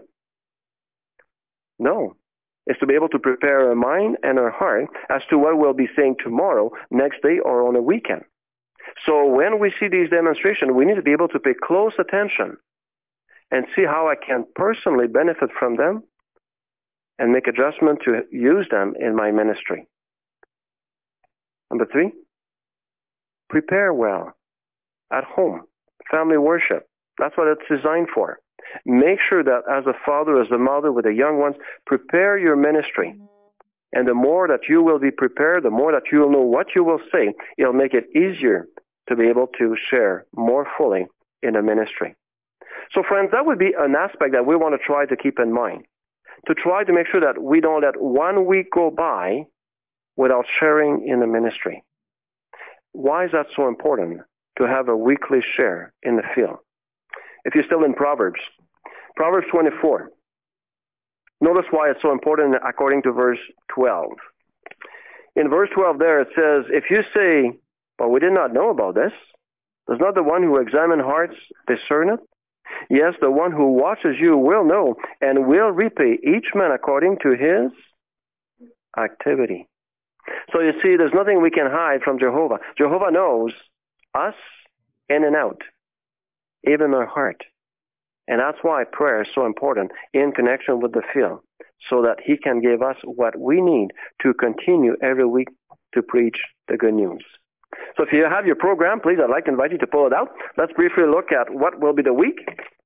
No. It's to be able to prepare our mind and our heart as to what we'll be saying tomorrow, next day, or on a weekend. So when we see these demonstrations, we need to be able to pay close attention and see how I can personally benefit from them and make adjustment to use them in my ministry. Number three, prepare well at home. Family worship. That's what it's designed for. Make sure that as a father, as a mother with the young ones, prepare your ministry. And the more that you will be prepared, the more that you will know what you will say, it'll make it easier to be able to share more fully in a ministry. So friends, that would be an aspect that we want to try to keep in mind. To try to make sure that we don't let 1 week go by without sharing in the ministry. Why is that so important? To have a weekly share in the field. If you're still in Proverbs 24. Notice why it's so important according to verse 12. In verse 12 there it says, if you say, well, we did not know about this, does not the one who examines hearts discern it? Yes, the one who watches you will know and will repay each man according to his activity. So you see, there's nothing we can hide from Jehovah. Jehovah knows us in and out, even our heart. And that's why prayer is so important in connection with the field, so that He can give us what we need to continue every week to preach the good news. So if you have your program, please, I'd like to invite you to pull it out. Let's briefly look at what will be the week.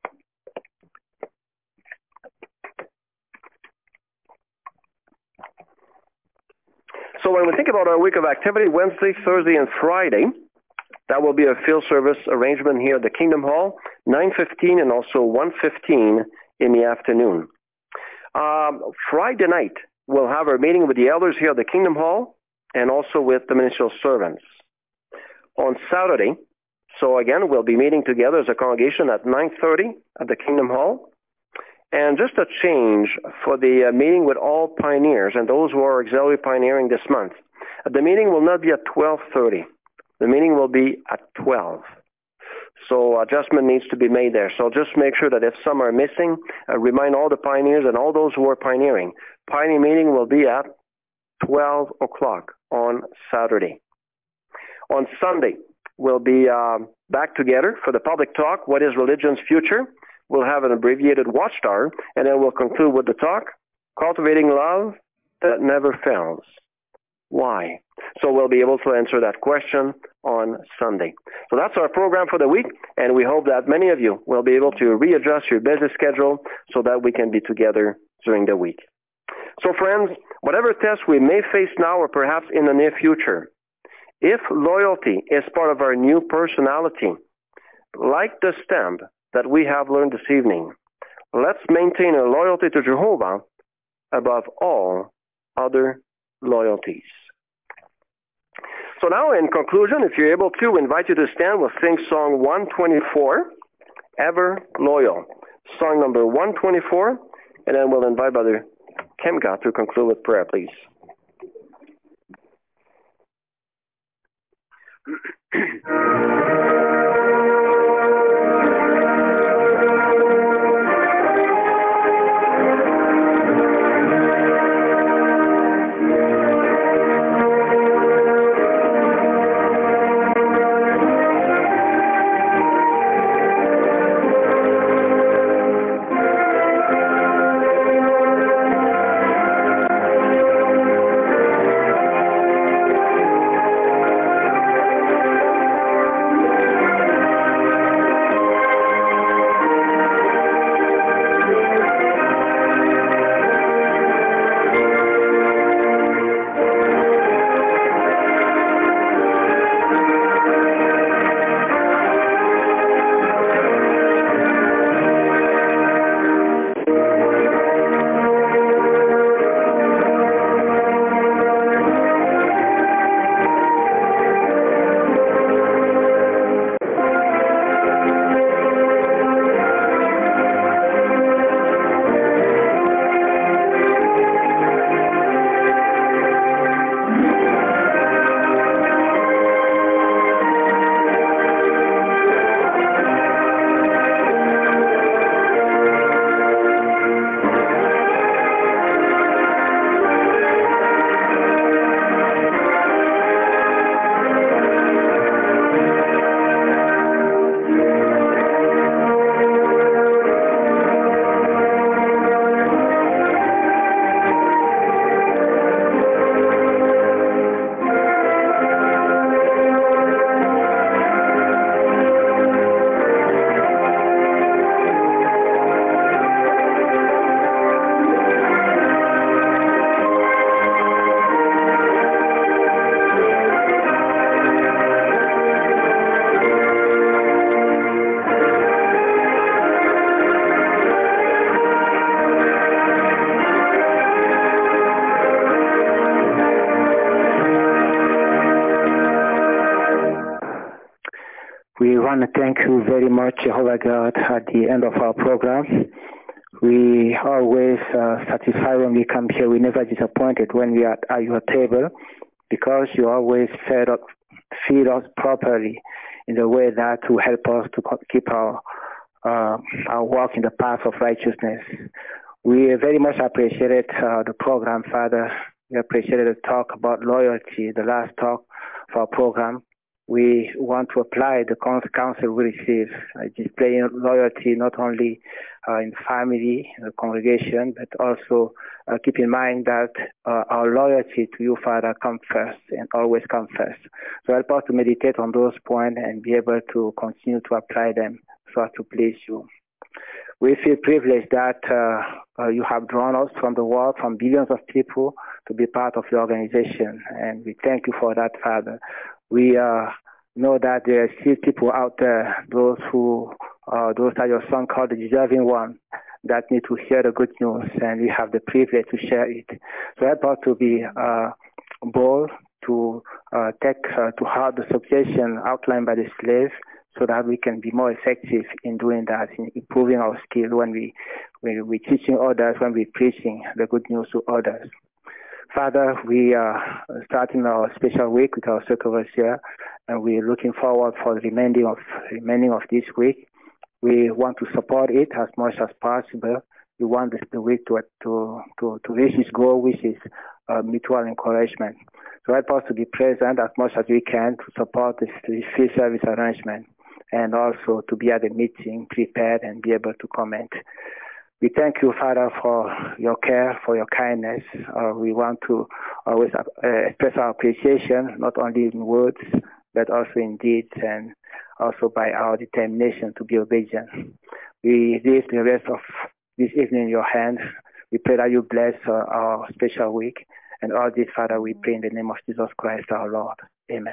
So when we think about our week of activity, Wednesday, Thursday, and Friday, that will be a field service arrangement here at the Kingdom Hall, 9:15 and also 1:15 in the afternoon. Friday night, we'll have our meeting with the elders here at the Kingdom Hall and also with the ministerial servants. On Saturday, so again, we'll be meeting together as a congregation at 9:30 at the Kingdom Hall. And just a change for the meeting with all pioneers and those who are auxiliary pioneering this month. The meeting will not be at 12:30. The meeting will be at 12. So adjustment needs to be made there. So just make sure that if some are missing, remind all the pioneers and all those who are pioneering. Pioneer meeting will be at 12 o'clock on Saturday. On Sunday, we'll be back together for the public talk, What is Religion's Future? We'll have an abbreviated watchtower, and then we'll conclude with the talk, Cultivating Love That Never Fails. Why? So we'll be able to answer that question on Sunday. So that's our program for the week, and we hope that many of you will be able to readjust your busy schedule so that we can be together during the week. So friends, whatever tests we may face now or perhaps in the near future, if loyalty is part of our new personality, like the stamp that we have learned this evening, let's maintain a loyalty to Jehovah above all other loyalties. So now, in conclusion, if you're able to, invite you to stand. We'll sing song 124, Ever Loyal. Song number 124, and then we'll invite Brother Kemka to conclude with prayer, please. We want to thank you very much, Jehovah God, at the end of our program. We always satisfied when we come here. We never disappointed when we are at your table, because you always feed us properly in the way that will help us to keep our walk in the path of righteousness. We very much appreciated the program, Father. We appreciated the talk about loyalty, the last talk of our program. We want to apply the counsel we receive, displaying loyalty not only in family, in the congregation, but also keep in mind that our loyalty to you, Father, comes first and always comes first. So help us to meditate on those points and be able to continue to apply them so as to please you. We feel privileged that you have drawn us from the world, from billions of people, to be part of your organization. And we thank you for that, Father. We know that there are still people out there, those are your son called the deserving one, that need to hear the good news, and we have the privilege to share it. So help us to be bold, to take to heart the suggestion outlined by the slave, so that we can be more effective in doing that, in improving our skill when we're teaching others, when we're preaching the good news to others. Father, we are starting our special week with our circle here, and we're looking forward for the remaining of this week. We want to support it as much as possible. We want the week to reach its goal, which is mutual encouragement. So help us to be present as much as we can to support this field service arrangement, and also to be at the meeting prepared and be able to comment. We thank you, Father, for your care, for your kindness. We want to always express our appreciation, not only in words, but also in deeds, and also by our determination to be obedient. We leave the rest of this evening in your hands. We pray that you bless our special week. And all this, Father, we pray in the name of Jesus Christ, our Lord. Amen.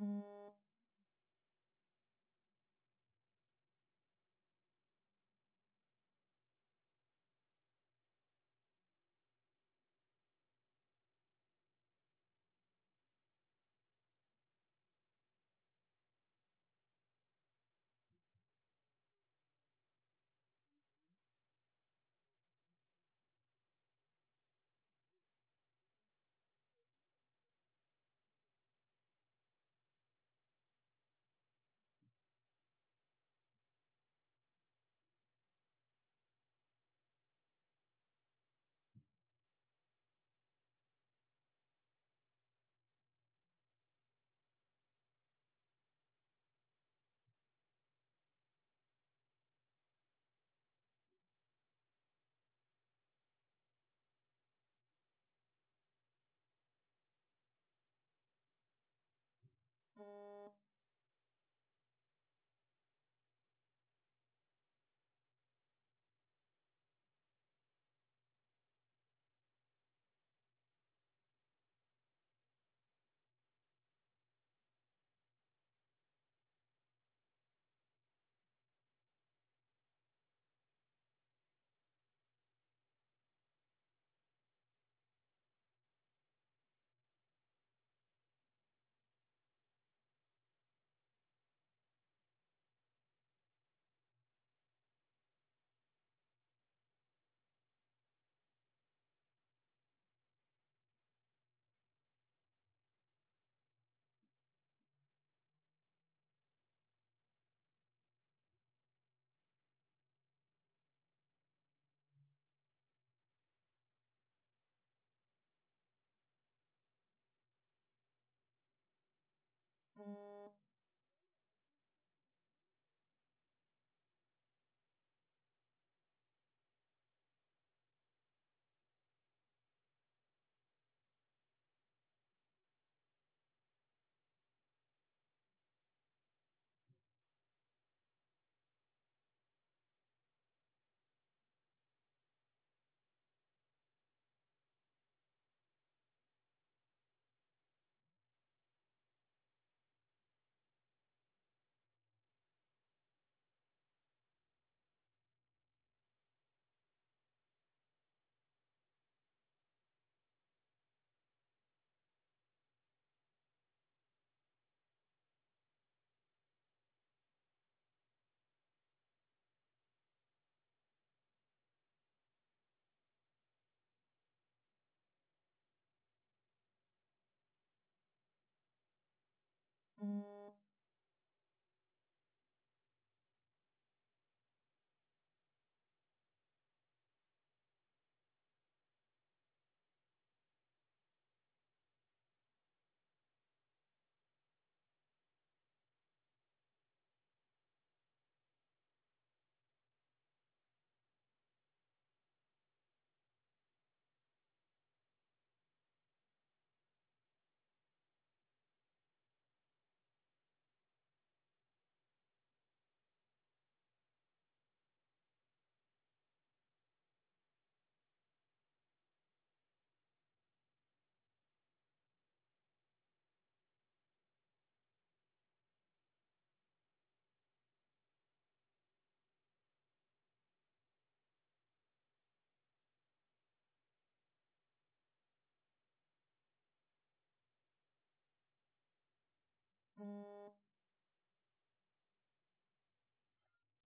Mm-hmm.